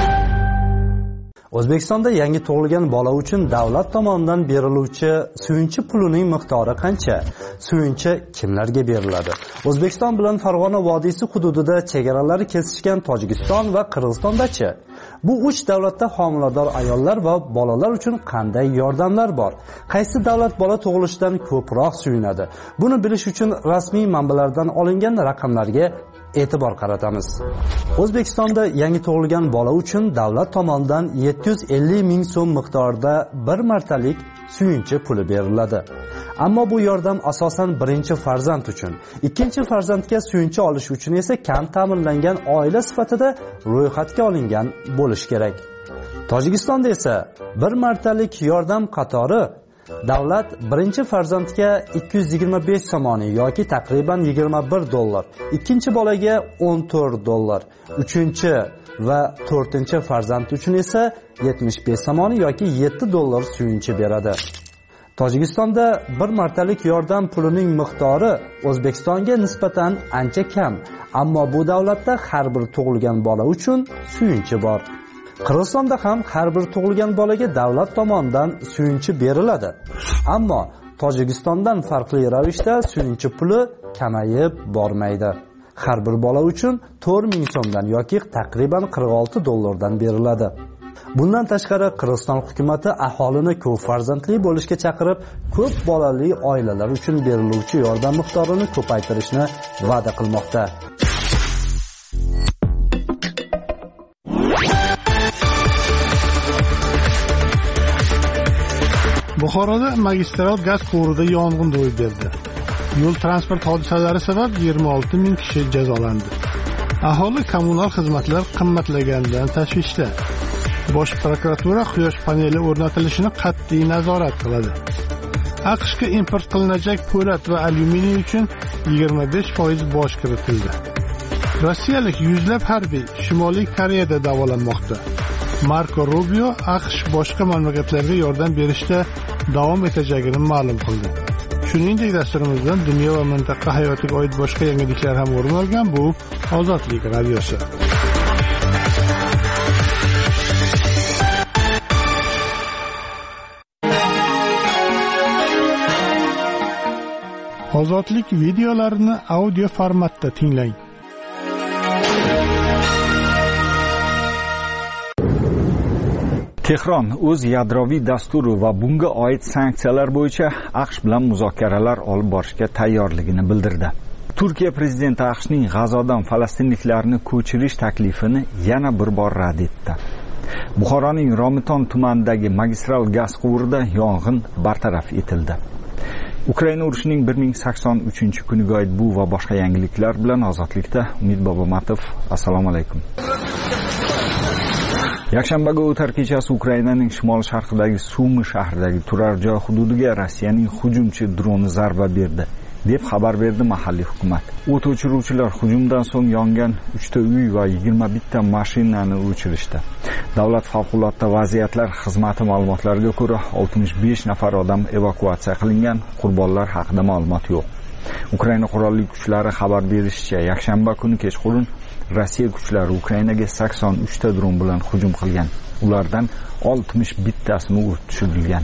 O'zbekistonda yangi tug'ilgan bola uchun davlat tomonidan beriluvchi suyunchi pulining miqdori qancha? Suyunchi kimlarga beriladi? O'zbekiston bilan Farg'ona vodiysi hududida chegaralari kesishgan Tojikiston va Qirg'izistondachi? Bu 3 davlatda homilador ayollar va bolalar uchun qanday yordamlar bor? Qaysi davlat bola tug'ilishidan ko'proq suyunadi? Buni bilish uchun rasmiy manbalardan olingan raqamlarga e'tibor qaratamiz. O'zbekistonda yangi tug'ilgan bola uchun davlat tomonidan 750 ming so'm miqdorida bir martalik suyunchi puli beriladi. Ammo bu yordam asosan birinchi farzand uchun, ikkinchi farzandga suyunchi olish uchun esa kam ta'minlangan oila sifatida ro'yxatga olingan bo'lish kerak. Tojikistonda esa bir martalik yordam qatori davlat birinchi farzandga 225 somoni yoki taqriban 21 dollar, ikkinchi bolaga 14 dollar, uchinchi va 4-chi farzand uchun esa 75 somoni yoki 7 dollar suyunchi beradi. Tojikistonda bir martalik yordam pulining miqdori O'zbekistonga nisbatan ancha kam, ammo bu davlatda har bir tug'ilgan bola uchun suyunchi bor. Qirg'izistonda ham har bir tug'ilgan bolaga davlat tomonidan suyunchi beriladi. Ammo Tojikistondan farqli ravishda suyunchi puli kamayib bormaydi. Har bir bola uchun 4000 so'mdan yoki taqriban $46 beriladi. Bundan tashqari Qirg'iziston hukumatı aholini ko'p farzandli bo'lishga chaqirib, ko'p bolali oilalar uchun beriluvchi yordam miqdorini ko'paytirishni va'da qilmoqda. Buxoroda magistral gaz quvurida yong'in ro'y berdi. Yo'l transport hodisalari sabab 26 ming kishi jazolandi. Aholi kommunal xizmatlar qimmatlaganidan tashvishda. Bosh prokuratura quyosh paneli o'rnatilishini qat'iy nazorat qiladi. AQShga import qilinajak po'lat va alyuminiy uchun 25% boj kiritildi. Rossiyalik yuzlab harbiy Shimoliy Koreyada davolanmoqda. Marko Rubio AQSh boshqa mamlakatlarga yordam berishda davom etajagini ma'lum qildi. Shuningdek, dasturimizdan dunyo va mintaqa hayotiga oid boshqa yangiliklar ham o'rin olgan. Bu Ozodlik radiosi. Ozodlik videolarini audio formatda tinglang. Tehron o'z yadroviy dasturi va bunga oid sanksiyalar bo'yicha AQSh bilan muzokaralar olib borishga tayyorligini bildirdi. Turkiya prezidenti AQShning G'azodan falastinliklarni ko'chirish taklifini yana bir bor rad etdi. Buxoroning Romiton tumanidagi magistral gaz quvurida yong'in bartaraf etildi. Ukraina urushining 1083-kuniga oid bu va boshqa yangiliklar bilan Ozodlikda Umid Bobomatov. Assalomu alaykum. Yakshanbaga o'tar kechasi Ukrainaning shimol-sharqidagi Sumi shahridagi turar joy hududiga Rossiyaning hujumchi droni zarba berdi, deb xabar berdi mahalliy hukumat. O't o'chiruvchilar hujumdan so'ng yongan 3 ta uy va 21 ta mashinani o'chirishdi. Davlat favqulodda vaziyatlar xizmati ma'lumotlariga ko'ra 65 nafar odam evakuatsiya qilingan, qurbonlar haqida ma'lumot yo'q. Ukraina qurolli kuchlari xabar berishicha, yakshanba kuni kechqurun Rossiya kuchlari Ukrainaga 83 ta dron bilan hujum qilgan. Ulardan 61 tasini urib tushirilgan.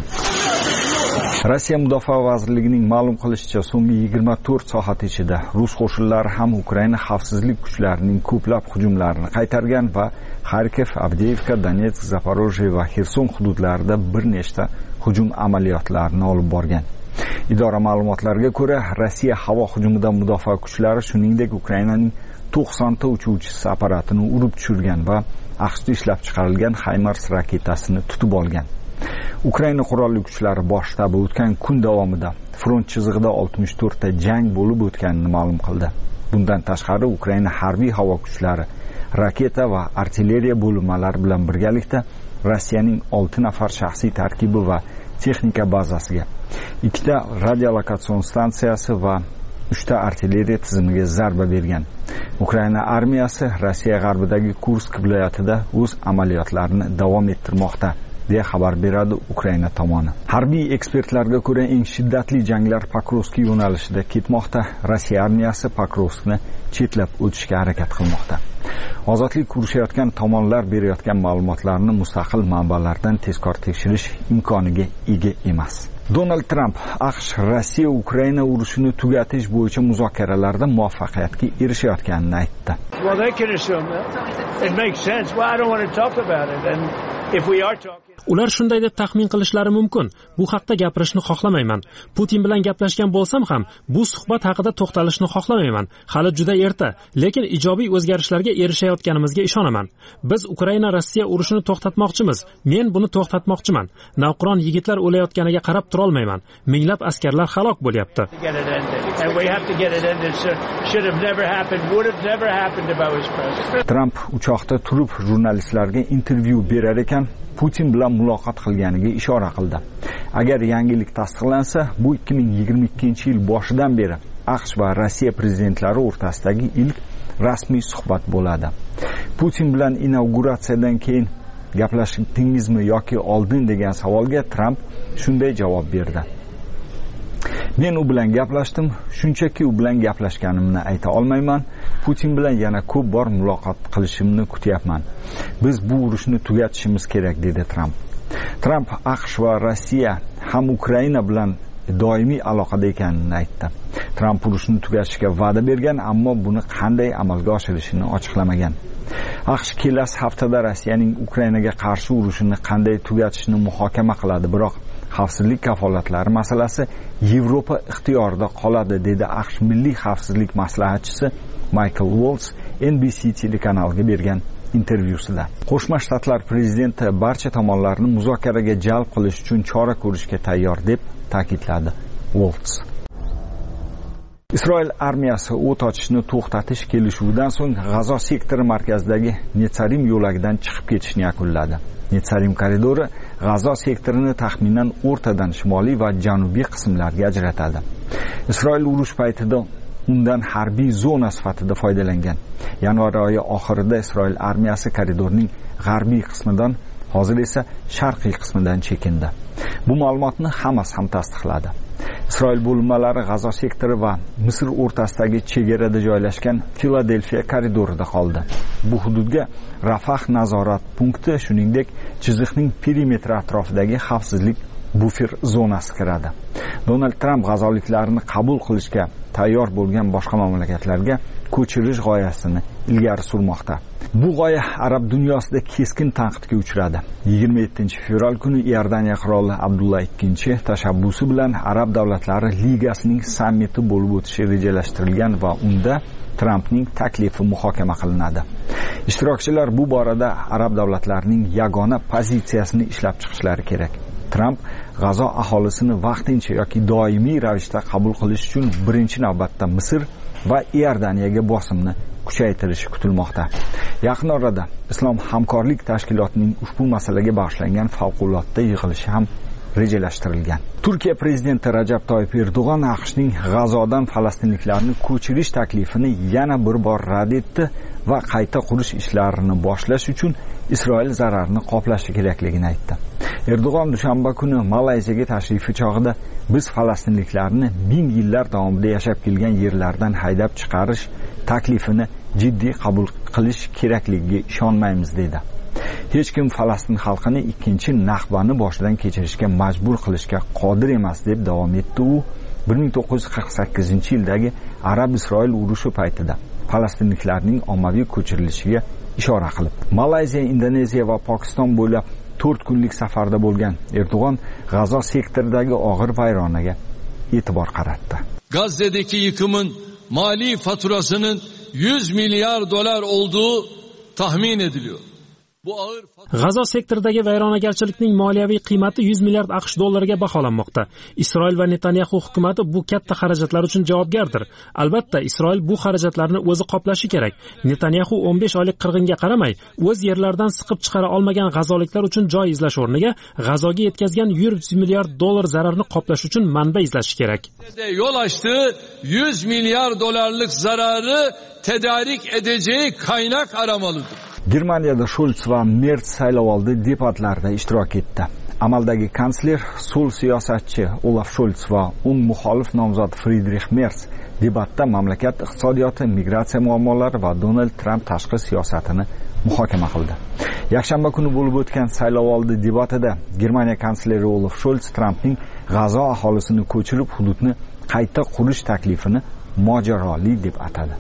Rossiya Mudofaa vazirligining ma'lum qilishicha, so'nggi 24 soat ichida rus qo'shinlari ham Ukraina xavfsizlik kuchlarining ko'plab hujumlarini qaytargan va Kharkiv, Avdiivka, Donetsk, Zaporojye va Xerson hududlarida bir nechta hujum amaliyotlarini olib borgan. Idora ma'lumotlariga ko'ra, Rossiya havo hujumidan mudofaa kuchlari shuningdek Ukrainaning 90 ta uchuvchisi apparatini urib tushirgan va AQShda ishlab chiqarilgan HIMARS raketasini tutib olgan. Ukraina qurolli kuchlari bosh shtabi o'tgan kun davomida front chizig'ida 64 ta jang bo'lib o'tganini ma'lum qildi. Bundan tashqari Ukraina harbiy havo kuchlari raketa va artilleriya bo'linmalari bilan birgalikda Rossiyaning 6 nafar shaxsiy tarkibi va texnika bazasiga, 2 ta radiolokatsion stansiyasi va 3 ta artilleriya tizimiga zarba bergan. Ukraina armiyasi Rossiya g'arbidagi Kursk viloyatida o'z amaliyotlarini davom ettirmoqda, deya xabar beradi Ukraina tomoni. Harbiy ekspertlarga ko'ra, eng shiddatli janglar Pokrovsk yo'nalishida ketmoqda. Rossiya armiyasi Pokrovskni chetlab o'tishga harakat qilmoqda. Ozodlik urushayotgan tomonlar berayotgan ma'lumotlarni mustaqil manbalardan tezkor tekshirish imkoniga ega emas. Donald Trump AQSh Rossiya Ukraina urushini tugatish bo'yicha muzokaralarda muvaffaqiyatga erishayotganini aytdi. Well, they can assume that. It makes sense. Well, I don't want to talk about it. And if we are talking... Ular shunday deb taxmin qilishlari mumkin. Bu haqda gapirishni xohlamayman. Putin bilan gaplashgan bo'lsam ham, bu suhbat haqida to'xtalishni xohlamayman. Hali juda erta, lekin ijobiy o'zgarishlarga erishayotganimizga ishonaman. Biz Ukraina Rossiya urushini to'xtatmoqchimiz. Men buni to'xtatmoqchiman. Navqiron yigitlar o'layotganiga qarab tura olmayman. Minglab askarlar halok bo'lyapti. Trump uchoqda turib jurnalistlarga intervyu berar ekan, Putin bilan muloqot qilganiga ishora qildi. Agar yangilik tasdiqlansa, bu 2022-yil boshidan beri AQSh va Rossiya prezidentlari o'rtasidagi ilk rasmiy suhbat bo'ladi. Putin bilan inauguratsiyadan keyin gaplashdingizmi yoki oldin degan savolga Trump shunday javob berdi. Men u bilan gaplashdim, shunchaki u bilan gaplashganimni ayta olmayman. Putin bilan yana ko'p bor muloqot qilishimni kutyapman. Biz bu urushni tugatishimiz kerak, dedi Trump. Trump AQSh va Rossiya ham Ukraina bilan doimiy aloqada ekanini aytdi. Tramp urushni tugatishga va'da bergan, ammo buni qanday amalga oshirishini ochiqlamagan. AQSh kelasi haftada Rossiyaning Ukrainaga qarshi urushini qanday tugatishni muhokama qiladi, biroq xavfsizlik kafolatlari masalasi Yevropa ixtiyorida qoladi, dedi AQSh milliy xavfsizlik maslahatchisi Michael Waltz NBC telekanaliga bergan intervyusida. Qo'shma Shtatlar prezidenti barcha tomonlarni muzokaraga jalb qilish uchun chora ko'rishga tayyor deb ta'kidladi Waltz. Isroil armiyasi o't ochishni to'xtatish kelishuvidan so'ng G'azo sektori markazidagi Netsarim yo'lagidan chiqib ketishni yakunladi. Netsarim koridori G'azo sektorini taxminan o'rtadan shimoliy va janubiy qismlarga ajratadi. Isroil urush paytida undan harbiy zona sifatida foydalangan. Yanvar oyi oxirida Isroil armiyasi koridorning g'arbiy qismidan, hozir esa sharqiy qismidan chekindi. Bu ma'lumotni Hamas ham tasdiqladi. Isroil bo'linmalari G'azo sektori va Misr o'rtasidagi chegarada joylashgan Filadelfiya koridorida qoldi. Bu hududga Rafah nazorat punkti, shuningdek, chiziqning perimetri atrofidagi xavfsizlik bufer zonasi kiradi. Donald Tramp g'azoliklarni qabul qilishga tayyor bo'lgan boshqa mamlakatlarga ko'chirish g'oyasini ilgari surmoqda. Bu g'oya arab dunyosida keskin tanqidga uchradi. 27-fevral kuni Iordaniya qiroli Abdullah II tashabbusi bilan Arab davlatlari ligasining sammiti bo'lib o'tishi rejalashtirilgan va unda Trampning taklifi muhokama qilinadi. Ishtirokchilar bu borada arab davlatlarining yagona pozitsiyasini ishlab chiqishlari kerak. Tramp G'azo aholisini vaqtincha yoki doimiy ravishda qabul qilish uchun birinchi navbatda Misr va Iordaniyaga bosimni kuchaytirishi kutilmoqda. Yaqin orada Islom hamkorlik tashkilotining ushbu masalaga bag'ishlangan favqulodda yig'ilishi ham rejalashtirilgan. Turkiya prezidenti Rajab Toyyib Erdo'g'on AQShning G'azodan falastinliklarni ko'chirish taklifini yana bir bor rad etdi va qayta qurish ishlarini boshlash uchun Isroil zararni qoplashi kerakligini aytdi. Erdo'g'on dushanba kuni Malayziyaga tashrifi chog'ida biz falastinliklarni 1000 yillar davomida yashab kelgan yerlardan haydab chiqarish taklifini jiddiy qabul qilish kerakligiga ishonmaymiz dedi. Hech kim Falastin xalqini ikkinchi Nahbani boshidan kechirishga majbur qilishga qodir emas deb davom etdi u. 1948-yildagi Arab-Isroil urushi paytida falastinliklarning ommaviy ko'chirilishiga ishora qilib. Malayziya, Indoneziya va Pokiston bo'ylab 4 kunlik safarda bo'lgan Erdo'g'on G'azo sektoridagi og'ir vayronaga e'tibor qaratdi. Gazze'deki yıkımın mali faturasının 100 milyar dolar olduğu tahmin ediliyor. G'azo sektoridagi vayronagarchilikning moliyaviy qiymati 100 milliard AQSh dollariga baholanmoqda. Isroil va Netanyahu hukumatı bu katta xarajatlar uchun javobgardir. Albatta, Isroil bu xarajatlarni o'zi qoplashi kerak. Netanyahu 15 oylik qirg'inga qaramay, o'z yerlaridan siqib chiqara olmagan g'azoliklar uchun joy izlash o'rniga G'azoga yetkazgan 100 milliard dollar zararni qoplash uchun manba izlashi kerak. Yol açtığı 100 milyar dolarlık zararı tedarik edeceği kaynak aramalıdır. Germaniyada Scholz va Merz saylovoldi debatlarida ishtirok etdi. Amaldagi kansler, so'l siyosatchi Olaf Scholz va un muxolif nomzod Friedrich Merz debatda mamlakat iqtisodiyoti, migratsiya muammolari va Donald Tramp tashqi siyosatini muhokama qildi. Yakshanba kuni bo'lib o'tgan saylovoldi debatida Germaniya kansleri Olaf Scholz Trampning G'azo aholisini ko'chirib hududni qayta qurish taklifini mojaroli deb atadi.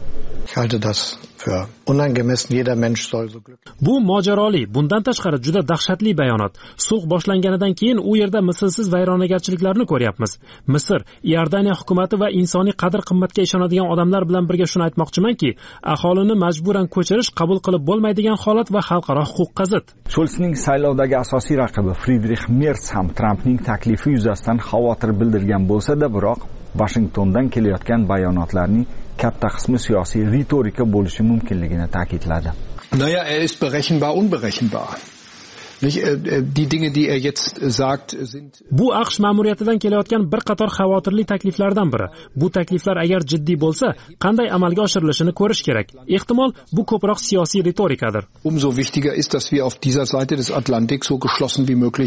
Bu mojaroli, bundan tashqari juda dahshatli bayonot. Sulh boshlanganidan keyin u yerda mislsiz vayronagarchiliklarni ko'ryapmiz. Misr, Iordaniya hukumati va insoniy qadr-qimmatga ishonadigan odamlar bilan birga shuni aytmoqchimanki, aholini majburan ko'chirish qabul qilib bo'lmaydigan holat va xalqaro huquqqa zid. Scholzning saylovdagi asosiy raqibi Friedrich Merz ham Trampning taklifi yuzasidan xavotir bildirgan bo'lsa-da, biroq Washingtondan kelayotgan bayonotlarning katta qismi siyosiy retorika bo'lishi mumkinligini ta'kidladi. Naja, ist berechenbar, unberechenbar. Die Dinge, die jetzt sagt, sind... Bu AQSh ma'muriyatidan kelayotgan bir qator xavotirli takliflardan biri. Bu takliflar agar jiddiy bo'lsa, qanday amalga oshirilishini ko'rish kerak. Ehtimol bu ko'proq siyosiy retorikadir. Umso wichtiger ist, dass wir auf dieser Seite des Atlantiks so geschlossen wie möglich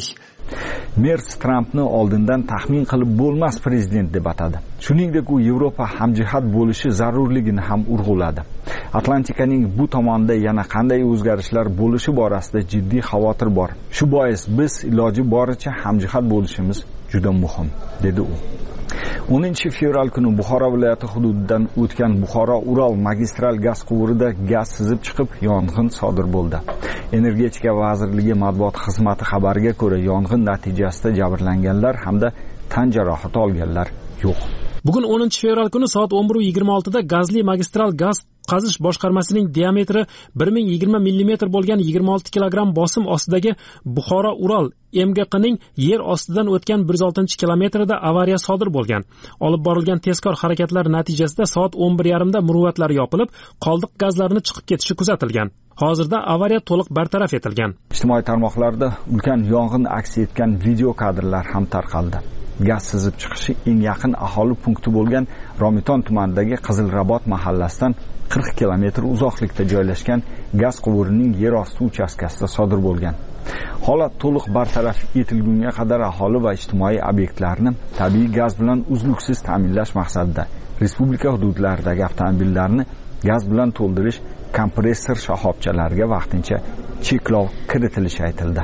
Mers Trampni oldindan taxmin qilib bo'lmas prezident deb atadi. Shuningdek, u Yevropa hamjihat bo'lishi zarurligini ham urg'uladi. Atlantikaning bu tomonida yana qanday o'zgarishlar bo'lishi borasida jiddiy xavotir bor. Shu bois biz iloji boricha hamjihat bo'lishimiz juda muhim, dedi u. 10-fevral kuni Buxoro viloyati hududidan o'tgan Buxoro-Ural magistral gaz quvurida gaz sizib chiqib, yong'in sodir bo'ldi. Energetika vazirligi matbuot xizmati xabariga ko'ra, yong'in natijasida jabrlanganlar hamda tan jarohati olganlar yo'q. Bugun 10-fevral kuni soat 11:26 da gazli magistral gaz qazish boshqarmasining diametri 1020 mm bo'lgan 26 kilogramm bosim ostidagi Buxoro-Ural MGQning yer ostidan o'tgan 106 kilometrida avariya sodir bo'lgan. Olib borilgan tezkor harakatlar natijasida soat 11:30 da murvatlar yopilib, qoldiq gazlarni chiqib ketishi kuzatilgan. Hozirda avariya to'liq bartaraf etilgan. Ijtimoiy tarmoqlarda ulkan yong'in aks etgan video kadrlar ham tarqaldi. Gaz sizib chiqishi eng yaqin aholi punkti bo'lgan Romiton tumanidagi Qizilrabot mahallasidan 40 kilometr uzoqlikda joylashgan gaz quvurining yer osti uchastkasida sodir bo'lgan. Holat to'liq bartaraf etilgunga qadar aholi va ijtimoiy obyektlarni tabiiy gaz bilan uzluksiz ta'minlash maqsadida respublika hududlaridagi avtomobillarni gaz bilan to'ldirish kompressor shoxobchalariga vaqtincha cheklov kiritilishi aytildi.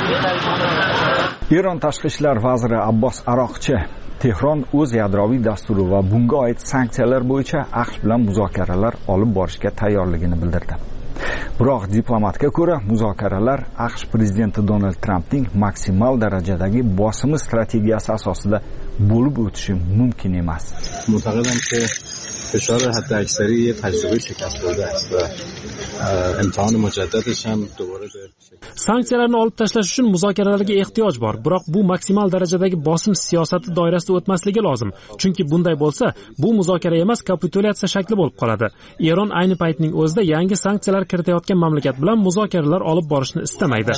Eron tashqi ishlar vaziri Abbos Aroqchi Tehron o'z yadroviy dasturi va bunga oid sanksiyalar bo'yicha AQSh bilan muzokaralar olib borishga tayyorligini bildirdi. Biroq diplomatga ko'ra, muzokaralar AQSh prezidenti Donald Trampning maksimal darajadagi bosimi strategiyasi asosida bo'lib o'tishi mumkin emas. Mu'taqidamki, فشار حتی اکثری یه تجربه شکست خورده است و امتحان مجددش هم دوباره sanksiyalarni olib tashlash uchun muzokaralarga ehtiyoj bor, biroq bu maksimal darajadagi bosim siyosati doirasida o'tmasligi lozim. Chunki bunday bo'lsa, bu muzokara emas, kapitulyatsiya shakli bo'lib qoladi. Eron ayni paytning o'zida yangi sanksiyalar kiritayotgan mamlakat bilan muzokaralar olib borishni istamaydi.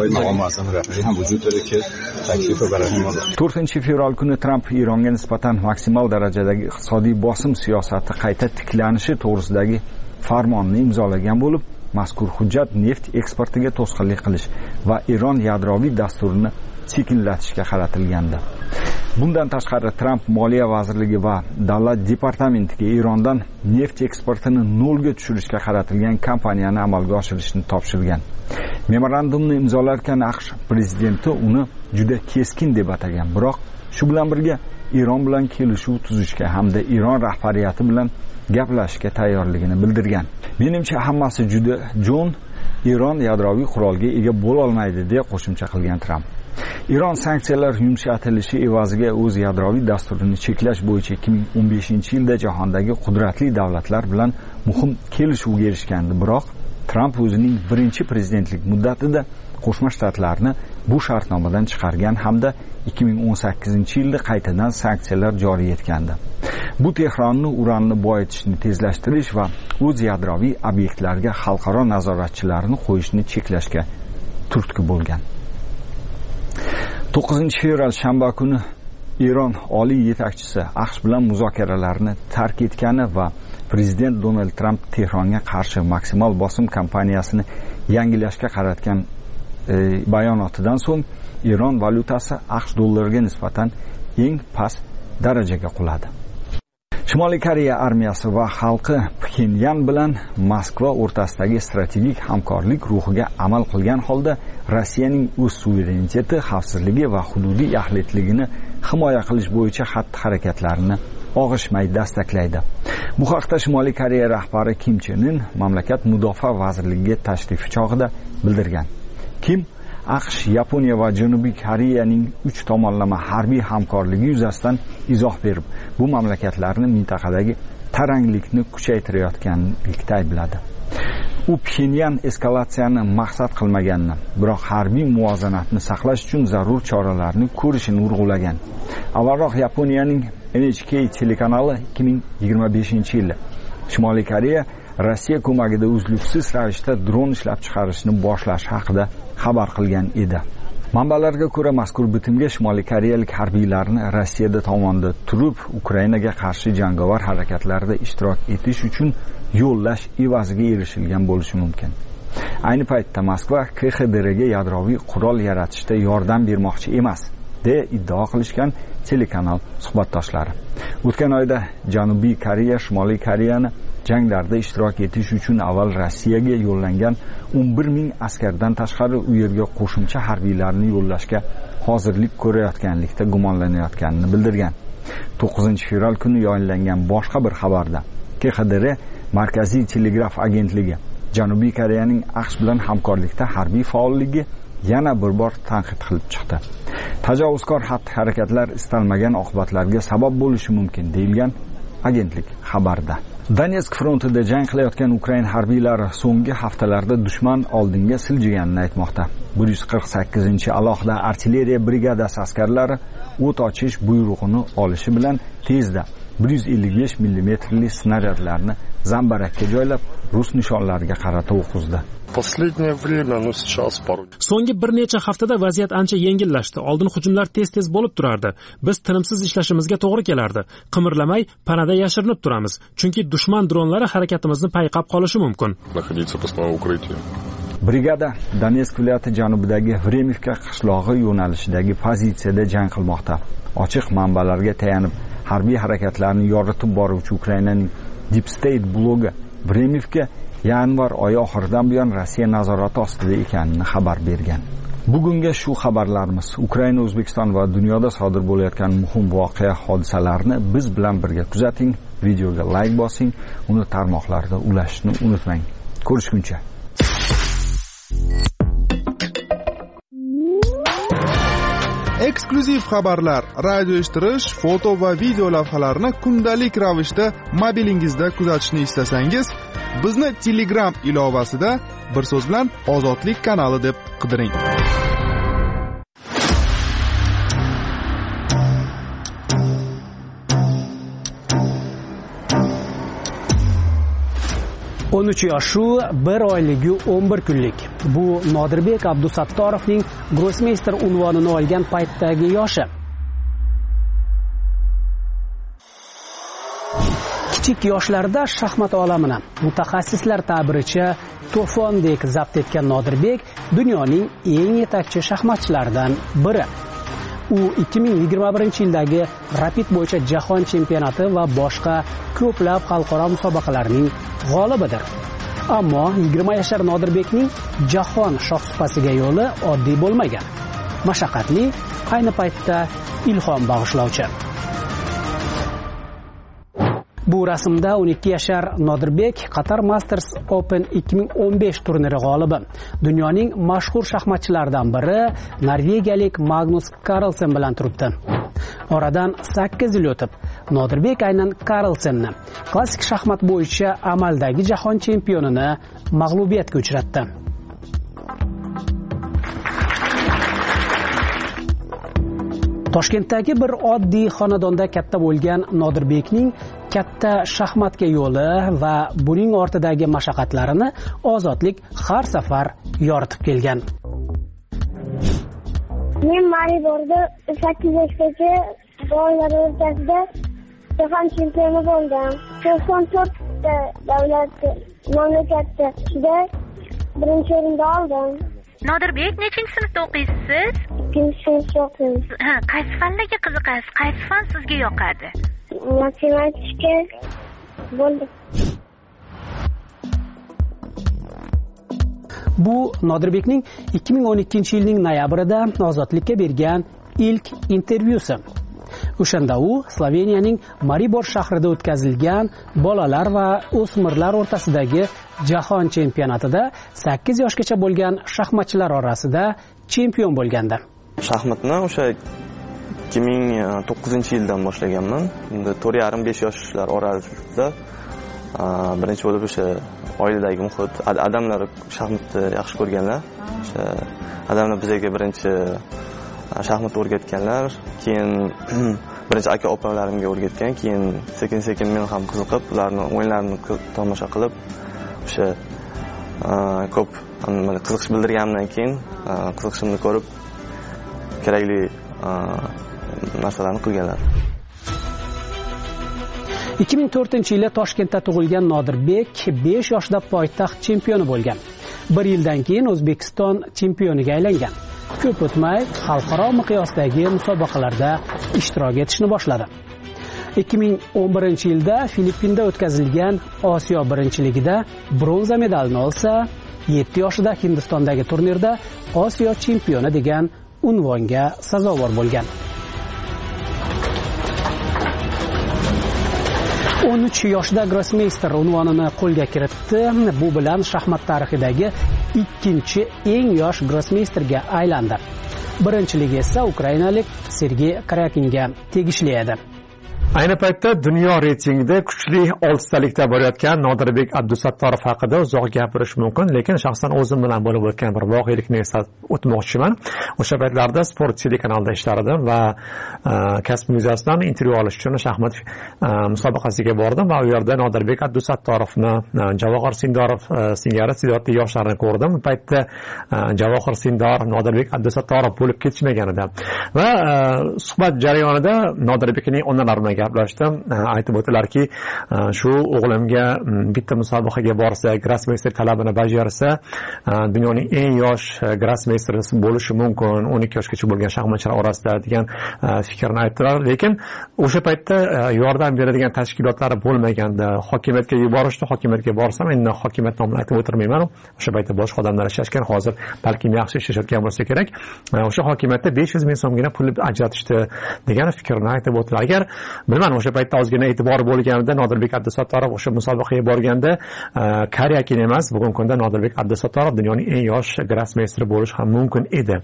4-fevral kuni Tramp Eronga nisbatan maksimal darajadagi iqtisodiy bosim siyosati qayta tiklanishi to'g'risidagi farmonni imzolagan bo'lib, mazkur hujjat neft eksportiga to'sqinlik qilish va Eron yadroviy dasturini sekinlatishga qaratilgandi. Bundan tashqari Tramp Moliya vazirligi va Davlat departamentiga Erondan neft eksportini nolga tushirishga qaratilgan kampaniyani amalga oshirishni topshirgan. Memorandumni imzolarkan AQSh prezidenti uni juda keskin deb atagan, biroq shu bilan birga Eron bilan kelishuv tuzishga hamda Eron rahbariyati bilan gaplashishga tayyorligini bildirgan. Menimcha hammasi juda jo'n, Eron yadroviy qurolga ega bo'la olmaydi deb qo'shimcha qilgan Tramp. Eron sanksiyalar yumshatilishi evaziga o'z yadroviy dasturini cheklash bo'yicha 2015-yilda jahondagi qudratli davlatlar bilan muhim kelishuvga erishgandi, biroq Tramp o'zining birinchi prezidentlik muddatida Qo'shma Shtatlarni bu shartnomadan chiqargan hamda 2018-yilda qaytadan sanksiyalar joriy etgandi. Bu Tehronni uranni boyitishni tezlashtirish va o'z yadroviy obyektlarga xalqaro nazoratchilarni qo'yishni cheklashga turtki bo'lgan. 9-fevral shanba kuni Eron oliy yetakchisi AQSh bilan muzokaralarni tark etgani va prezident Donald Tramp Tehronga qarshi maksimal bosim kampaniyasini yangilashga qaratgan bayonotidan so'ng Eron valyutasi AQSh dollariga nisbatan eng past darajaga quladi. Shimoliy Koreya armiyasi va xalqi Pxenyan bilan Moskva o'rtasidagi strategik hamkorlik ruhiga amal qilgan holda Rossiyaning o'z suvereniteti, xavfsizligi va hududiy yaxlitligini himoya qilish bo'yicha xatti-harakatlarini og'ishmay dastaklaydi. Bu haqda Shimoliy Koreya rahbari Kim Chen In mamlakat mudofaa vazirligiga tashrifi chog'ida bildirgan. Kim AQSh, Yaponiya va Janubiy Koreyaning 3 tomonlama harbiy hamkorligi yuzasidan izoh berib, bu mamlakatlarni mintaqadagi taranglikni kuchaytirayotganlikda aybladi. U Pxenyan eskalatsiyani maqsad qilmaganini, biroq harbiy muvozanatni saqlash uchun zarur choralarni ko'rishini urg'ulagan. Avvalroq Yaponiyaning NHK telekanali 2025-yilda Shimoliy Koreya Rossiya ko'magida uzluksiz ravishda dron ishlab chiqarishni boshlash haqida xabar qilgan edi. Manbalarga ko'ra, mazkur bitimga Shimoliy Koreyalik harbiylarni Rossiyada tomonda turib, Ukrainaga qarshi jangovar harakatlarda ishtirok etish uchun yo'llash evaziga erishilgan bo'lishi mumkin. Ayni paytda Moskva KXDRga yadroviy qurol yaratishda yordam bermoqchi emas, deya iddao qilishgan telekanal suhbatdoshlari. O'tgan oyda Janubiy Koreya Shimoliy Koreyani janglarda ishtirok etish uchun avval Rossiyaga yo'llangan 11 ming askardan tashqari u yerga qo'shimcha harbiylarni yo'llashga hozirlik ko'rayotganlikda gumonlanayotganini bildirgan. 9-fevral kuni yayınlangan boshqa bir xabarda KXDR Markaziy telegraf agentligi Janubiy Koreyaning AQSh bilan hamkorlikda harbiy faolligi yana bir bor tanqid qilib chiqdi. Tajovuzkor xatti-harakatlar istalmagan oqibatlarga sabab bo'lishi mumkin deyilgan agentlik xabarda. Donetsk frontida jang qilayotgan Ukrain harbiylari so'nggi haftalarda dushman oldinga siljiganini aytmoqda. 148-alohida artilleriya brigadasi askarlari o't ochish buyrug'ini olishi bilan tezda 155 mm snaryadlarni zambarakka joylab rus nishonlariga qarata o'qizdi. So'nggi bir necha haftada vaziyat ancha yengillashdi. Oldin hujumlar tez-tez bo'lib turardi. Biz tinimsiz ishlashimizga to'g'ri kelardi. Qimirlamay panada yashirinib turamiz, chunki dushman dronlari harakatimizni payqab qolishi mumkin. Brigada Donetsk viloyati janubidagi Vremivka qishlog'i yo'nalishidagi pozitsiyada jang qilmoqda. Ochiq manbalarga tayanib, harbiy harakatlarni yoritib boruvchi Ukrainaning Deep State blogi Vremivka yanvar oyi oxiridan buyon Rossiya nazorati ostida ekanini xabar bergan. Bugunga shu xabarlarimiz. Ukraina, O'zbekiston va dunyoda sodir bo'layotgan muhim voqea hodisalarni biz bilan birga kuzating, videoga like bosing, uni tarmoqlarda ulashishni unutmang. Ko'rishguncha. Eksklyuziv xabarlar, radio eshittirish, foto va video lavhalarni kundalik ravishda mobilingizda kuzatishni istasangiz, bizni Telegram ilovasida bir so'z bilan Ozodlik kanali deb qidiring. Yoshi 1 oyligi 11 kunlik. Bu Nodirbek Abdusattorovning grossmeyster unvonini olgan paytdagi yoshi. Kichik yoshlarda shaxmat olamini mutaxassislar ta'biricha to'fondek zabt etgan Nodirbek dunyoning eng yetakchi shaxmatchilaridan biri. U 2021-yildagi Rapid bo'yicha jahon chempionati va boshqa ko'plab xalqaro musobaqalarning g'olibidir. Ammo 20 yoshar Nodirbekning jahon shohsupasiga yo'li oddiy bo'lmagan. Mashaqqatli, ayni paytda ilhom bag'ishlovchi. Bu rasmda 12 yoshar Nodirbek Qatar Masters Open 2015 turniri g'olibi. Dunyoning mashhur shaxmatchilaridan biri norvegiyalik Magnus Carlsen bilan turibdi. Oradan 8 yil o'tib, Nodirbek aynan Carlsenni, klassik shaxmat bo'yicha amaldagi jahon chempionini mag'lubiyatga uchratdi. Toshkentdagi bir oddiy xonadonda katta bo'lgan Nodirbekning katta shaxmatga yo'li va buning ortidagi mashaqqatlarini Ozodlik har safar yoritib kelgan. Men Mariborda 8 yoshgacha bolalar o'rtasida jahon chempioni bo'ldim. 94 ta davlat mamlakatda birinchi o'rinda oldim. Nodirbek, nechinchi sinfda o'qiysiz? 2-sinfda o'qiyman. Qaysi fanlarga qiziqasiz? Qaysi fan sizga yoqadi? Matematika bo'ldi. Bu Nodirbekning 2012-yilning noyabrida Ozodlikka bergan ilk intervyusi. O'shanda u Sloveniyaning Maribor shahrida o'tkazilgan bolalar va o'smirlar o'rtasidagi jahon chempionatida 8 yoshgacha bo'lgan shaxmatchilar orasida chempion bo'lgandi. Shaxmatni o'sha 2009-yildan boshlaganman. Endi 4,5-5 yoshlar orasida birinchi bo'lib o'sha oiladagi muhit, adamlar shaxmatni yaxshi ko'rganlar. O'sha adamlar bizga birinchi shaxmat o'rgatganlar, keyin birinchi aka opalarimga o'rgatgan, keyin sekin-sekin men ham qiziqib, ularning o'yinlarini tomosha qilib, o'sha ko'p qiziqish bildirganimdan keyin qiziqishimni ko'rib kerakli narsalarni qilganlar. 2004-yilda Toshkentda tug'ilgan Nodirbek 5 yoshda poytaxt chempioni bo'lgan. 1 yildan keyin O'zbekiston chempioniga aylangan. Ko'p o'tmay xalqaro miqyosdagi musobaqalarda ishtirok etishni boshladi. 2011-yilda Filippinda o'tkazilgan Osiyo birinchiligida bronza medalni olsa, 7 yoshida Hindistondagi turnirda Osiyo chempioni degan unvonga sazovor bo'lgan. 13 yoshida grossmeyster unvonini qo'lga kiritdi. Bu bilan shaxmat tarixidagi ikkinchi eng yosh grossmeysterga aylandi. Birinchilik esa ukrainalik Sergey Karyakinga tegishli edi. Ayni paytda dunyo reytingida kuchli 6talikda borayotgan Nodirbek Abdusattorov haqida uzoq gapirish mumkin, lekin shaxsan o'zim bilan bo'lib o'tgan bir voqelikni eslatib o'tmoqchiman. O'sha paytlarda Sport telekanalida ishlardim va kasb muzeyasidan intervyu olish uchun shaxmat musobaqasiga bordim va u yerda Nodirbek Abdusattorovni, Javohir Sindorov singari iste'dodli yoshlarni ko'rdim. Bu paytda Javohir Sindor, Nodirbek Abdusattorov bo'lib ketishmagan edi. Va suhbat jarayonida Nodirbekning onalari bilan gaplashdim. Aytib o'tdilarki, shu o'g'limga bitta musobaqaga borsa, grossmeyster talabini bajarsa, dunyoning eng yosh grossmeysteri bo'lishi mumkin, 12 yoshgacha bo'lgan shaxmatchilar orasida degan fikrni aytdilar. Lekin o'sha paytda yordam beradigan tashkilotlari bo'lmaganda, hokimiyatga yuborishdi. Hokimiyatga borsam, endi hokimiyat nomini aytib o'tirmayman. O'sha paytda boshqa odamlar ishlayotgan, hozir balki yaxshi ishlayotgan bo'lsa kerak. O'sha hokimiyatda 500 ming so'mgina pul ajratishdi degan fikrni aytib o'tdilar. Agar bilmadim, o'sha paytda ozgina e'tibor bo'lganida Nodirbek Abdusattorov o'sha musobaqaga borganda Karyakin emas, bugungi kunda Nodirbek Abdusattorov dunyoning eng yosh grossmeysteri bo'lishi ham mumkin edi.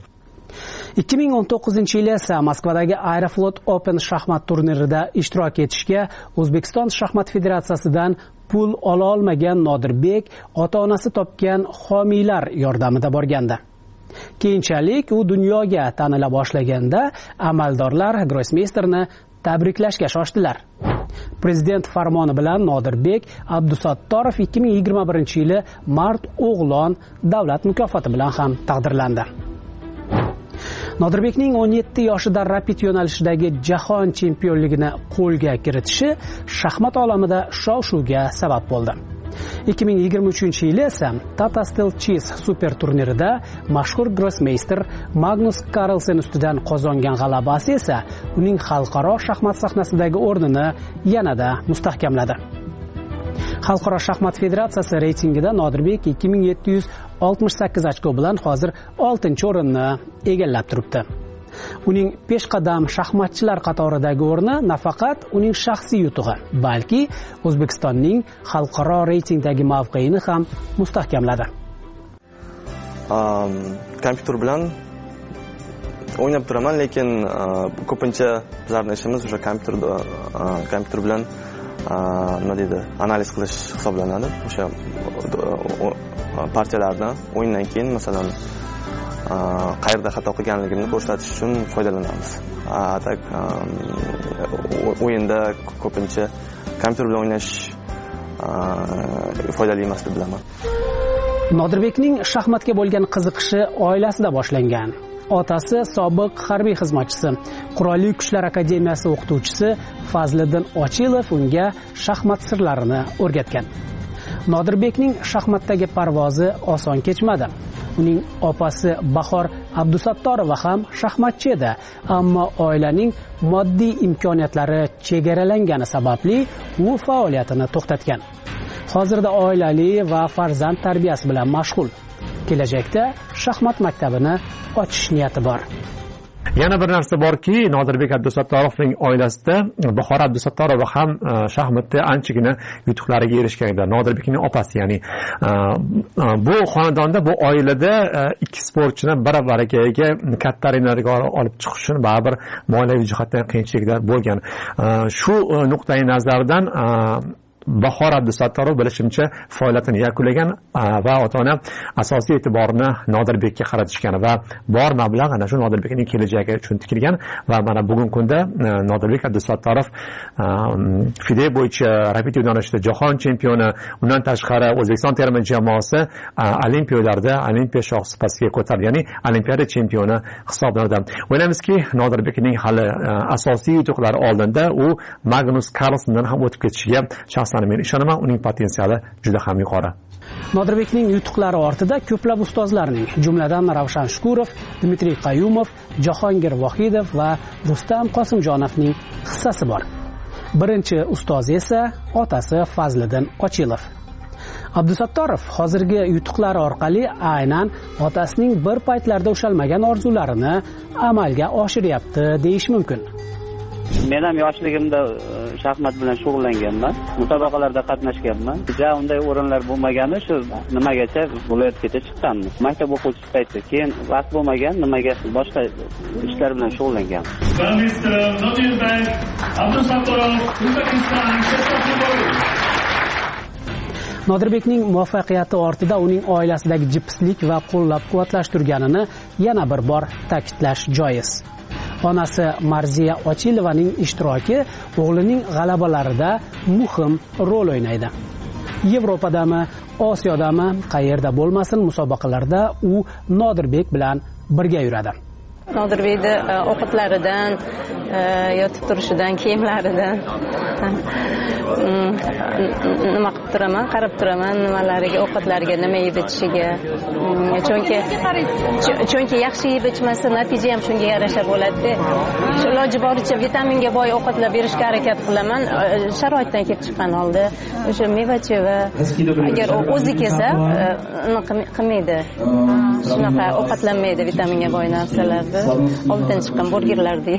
2019-yili esa Moskvadagi Aeroflot Open shaxmat turnirida ishtirok etishga O'zbekiston shaxmat federatsiyasidan pul ola olmagan Nodirbek ota-onasi topgan homiylar yordamida borgandi. Keyinchalik u dunyoga tanila boshlaganda amaldorlar grossmeysterni tabriklashga shoshdilar. Prezident farmoni bilan Nodirbek Abdusattorov 2021-yili Mart o'g'lon davlat mukofoti bilan ham taqdirlandi. Nodirbekning 17 yoshida rapid yo'nalishidagi jahon chempionligini qo'lga kiritishi shaxmat olamida shov-shuvga sabab bo'ldi. 2023-yili esa Tata Steel Chess super turnirida mashhur grossmeyster Magnus Carlsen ustidan qozongan g'alabasi esa uning xalqaro shaxmat sahnasidagi o'rnini yanada mustahkamladi. Xalqaro shaxmat federatsiyasi reytingida Nodirbek 2768 ochko bilan hozir 6-o'rinni egallab turibdi. Uning peshqadam shaxmatchilar qatoridagi o'rni nafaqat uning shaxsiy yutug'i, balki O'zbekistonning xalqaro reytingdagi mavqeini ham mustahkamladi. Kompyuter bilan o'ynab turaman, lekin ko'pincha bizlarning ishimiz o'sha kompyuter bilan nima deydi, analiz qilish hisoblanadi. O'sha partiyalarni o'yindan keyin masalan qayerda xato qilganligimni ko'rsatish uchun foydalanamiz. O'yinda ko'pincha kompyuter bilan o'ynash foydali emas deb bilaman. Nodirbekning shaxmatga bo'lgan qiziqishi oilasida boshlangan. Otasi sobiq harbiy xizmatchisi, Qurolli Kuchlar akademiyasi o'qituvchisi Fazliddin Ochilov unga shaxmat sirlarini o'rgatgan. Nodirbekning shaxmatdagi parvozi oson kechmadi. Uning opasi Bahor Abdusattorova ham shaxmatchi edi, ammo oilaning moddiy imkoniyatlari chegaralangani sababli u faoliyatini to'xtatgan. Hozirda oilali va farzand tarbiyasi bilan mashg'ul. Kelajakda shaxmat maktabini ochish niyati bor. Yana bir narsa borki, Nodirbek Abdusattorovning oilasida Bahor Abdusattorova ham shaxmatda anchagina yutuqlarga erishgan edi. Nodirbekning opasi, ya'ni bu xonadonda, bu oilada ikki sportchini baravarakaga katta arenalarga olib chiqish uchun baribir moliyaviy jihatdan qiyinchiliklar bo'lgan. Shu nuqtai nazardan Bahor Abdusattorov bilishimcha faoliyatini yakunlagan va ota-ona asosiy e'tiborni Nodirbekka qaratishgan va bor mablag' ana shu Nodirbekning kelajagi uchun tikilgan va mana bugungi kunda Nodirbek Abdusattorov FIDE bo'yicha rapid yo'nalishida jahon chempioni, undan tashqari O'zbekiston terma jamoasi olimpiyalarda olimpiya shoh sipasiga ko'tarildi, ya'ni olimpiada chempioni hisoblanadi. O'ylaymizki, Nodirbekning hali asosiy yutuqlari oldinda u Magnus Carlsendan ham o'tib ketishiga men ishonaman, uning potensiali juda ham yuqori. Nodirbekning yutuqlari ortida ko'plab ustozlarning, jumladan Ravshan Shukurov, Dmitriy Qayumov, Jahongir Vohidov va Rustam Qosimjonovning hissasi bor. Birinchi ustoz esa otasi Fazliddin Ochilov. Abdusattorov hozirgi yutuqlari orqali aynan otasining bir paytlarda ushalmagan orzularini amalga oshiryapti deyish mumkin. Men ham yoshligimda shaxmat bilan shug'ullanganman, musobaqalarda qatnashganman. Unday o'rinlar bo'lmagani shu nimagacha viloyatgacha chiqqanmiz. Maktab o'quvchisi payti. Keyin vaqt bo'lmagan, nimaga boshqa ishlar bilan shug'ullanganman. Nodirbekning muvaffaqiyati ortida uning oilasidagi jipslik va qo'llab-quvvatlash turganini yana bir bor ta'kidlash joiz. Onasi Marziya Ochilovaning ishtiroki o'g'lining g'alabalarida muhim rol o'ynaydi. Yevropadami, Osiyodami, qayerda bo'lmasin musobaqalarda u Nodirbek bilan birga yuradi. Nodirbekni o'qitlaridan, yotib turishidan, kiyimlaridan nima qilib turaman, qarab turaman, nimalariga, ovqatlariga nima yeb ichiga. Chunki yaxshi yeb ichmasa natija ham shunga yarasha bo'ladi. Iloji boricha vitaminga boy ovqatlar berishga harakat qilaman. Sharoitdan kelib chiqqan holda o'sha meva-cheva agar o'zi kelsa qilmaydi. Shunaqa ovqatlanmaydi vitaminga boy narsalarni. Oldidan chiqqan burgerlarni.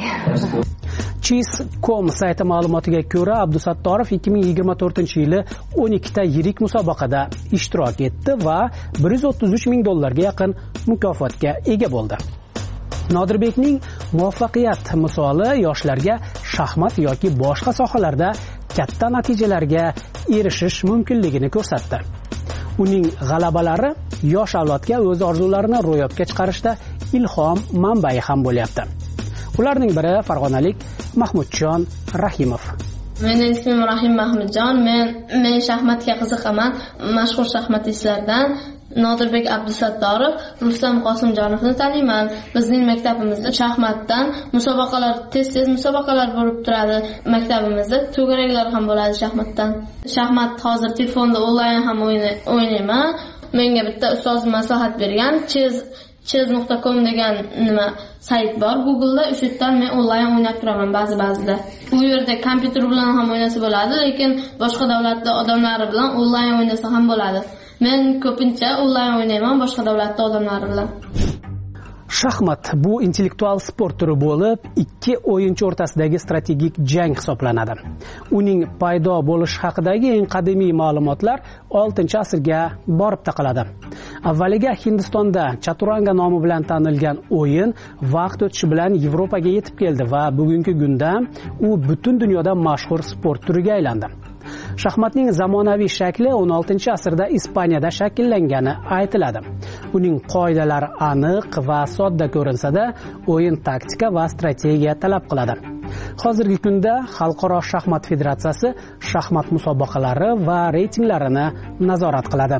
Cheese.com sayti ma'lumotiga ko'ra, Abdusattorov 2024-yili 12 ta yirik musobaqada ishtirok etdi va $133,000 ga yaqin mukofotga ega bo'ldi. Nodirbekning muvaffaqiyat misoli yoshlarga shaxmat yoki boshqa sohalarda katta natijalarga erishish mumkinligini ko'rsatdi. Uning g'alabalari yosh avlodga o'z orzularini ro'yobga chiqarishda ilhom manbai ham bo'lyapti. Ularning biri farg'onalik Mahmudjon Rahimov. Mening ismim Rahim Mahmudjon. Men shaxmatga qiziqaman. Mashhur shaxmatistlardan Nodirbek Abdusattorov, Rustam Qosimjonovni taniyman. Bizning maktabimizda shaxmatdan musobaqalar, tez musobaqalar bo'lib turadi. Maktabimizda to'garaklar ham bo'ladi shaxmatdan. Shaxmat hozir telefonda onlayn ham o'ynayman. Menga bitta ustoz maslahat bergan, chess.com degan nima sayt bor. Google'da o'sha yerdan men onlayn o'ynab turaman ba'zida. Bu yerda kompyuter bilan ham o'ynasa bo'ladi, lekin boshqa davlatda odamlari bilan onlayn o'ynasa ham bo'ladi. Men ko'pincha onlayn o'ynayman boshqa davlatda odamlari bilan. Shaxmat bu intellektual sport turi bo'lib, ikki o'yinchi o'rtasidagi strategik jang hisoblanadi. Uning paydo bo'lishi haqidagi eng qadimiy ma'lumotlar 6-asrga borib taqaladi. Avvaliga Hindistonda chaturanga nomi bilan tanilgan o'yin vaqt o'tishi bilan Yevropaga yetib keldi va bugungi kunda u butun dunyoda mashhur sport turiga aylandi. Shaxmatning zamonaviy shakli 16-asrda Ispaniyada shakllangani aytiladi. Uning qoidalari aniq va sodda ko'rinsa-da, o'yin taktika va strategiya talab qiladi. Hozirgi kunda Xalqaro shaxmat federatsiyasi shaxmat musobaqalari va reytinglarini nazorat qiladi.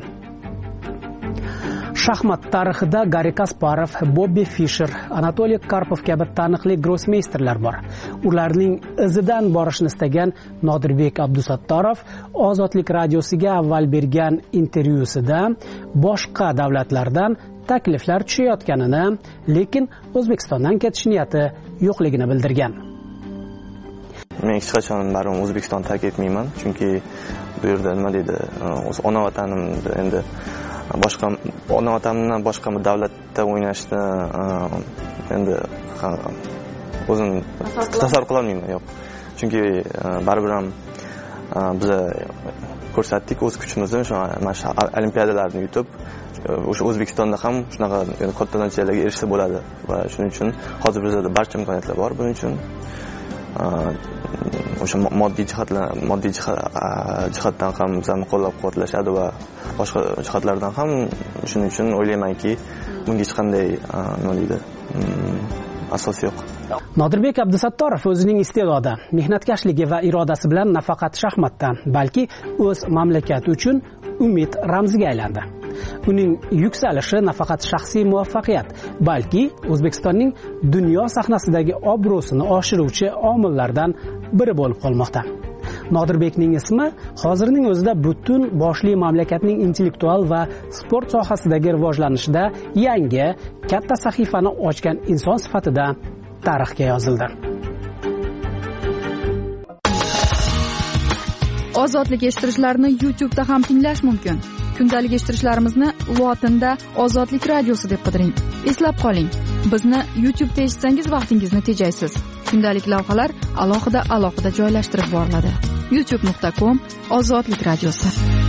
Shaxmat tarixida Garri Kasparov, Bobby Fischer, Anatoliy Karpov kabi taniqli grossmeysterlar bor. Ularning izidan borishni istagan Nodirbek Abdusattorov Ozodlik radiosiga avval bergan intervyusida boshqa davlatlardan takliflar tushayotganini, lekin O'zbekistondan ketish niyati yo'qligini bildirgan. Men hech qachon baribir O'zbekistonni tark etmayman, chunki bu yerda nima deydi, ona vatanimda endi boshqa ona vatanimdan boshqa davlatda o'ynashni endi o'zim tasavvur qila olmayman, yo'q. Chunki baribir ham biz ko'rsatdik o'z kuchimizni, mana shu olimpiadalarni yutib, o'sha O'zbekistonda ham shunaqa katta natijalarga erishsa bo'ladi va shuning uchun hozir bizda barcha imkoniyatlar bor. Buning uchun o'sha moddiy jihatdan ham bizani qo'llab-quvvatlashadi va boshqa jihatlardan ham shuning uchun o'ylaymanki, bunga hech qanday nima deydi, asos yo'q. Nodirbek Abdusattorov o'zining iste'dodi, mehnatkashligi va irodasi bilan nafaqat shaxmatdan, balki o'z mamlakati uchun umid ramziga aylandi. Uning yuksalishi nafaqat shaxsiy muvaffaqiyat, balki O'zbekistonning dunyo sahnasidagi obro'sini oshiruvchi omillardan biri bo'lib qolmoqda. Nodirbekning ismi hozirning o'zida butun boshli mamlakatning intellektual va sport sohasidagi rivojlanishida yangi katta sahifani ochgan inson sifatida tarixga yozildi. Ozodlik eshittirishlarni YouTube'da ham tinglash mumkin. Kundalik eshittirishlarimizni lotinda Ozodlik radiosi deb qidiring. Eslab qoling, bizni YouTube'da eshitsangiz vaqtingizni tejaysiz. Kundalik lavhalar alohida joylashtirib boriladi. youtube.com/Ozodlik radiosi.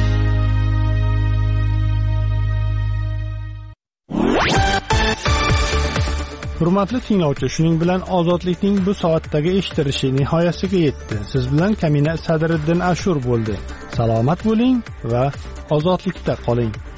Hurmatli tinglovchi, shuning bilan Ozodlikning bu soatdagi eshittirishi nihoyasiga yetdi. Siz bilan Kamina Sadriddin Ashur bo'ldi. Salomat bo'ling va ozodlikda qoling.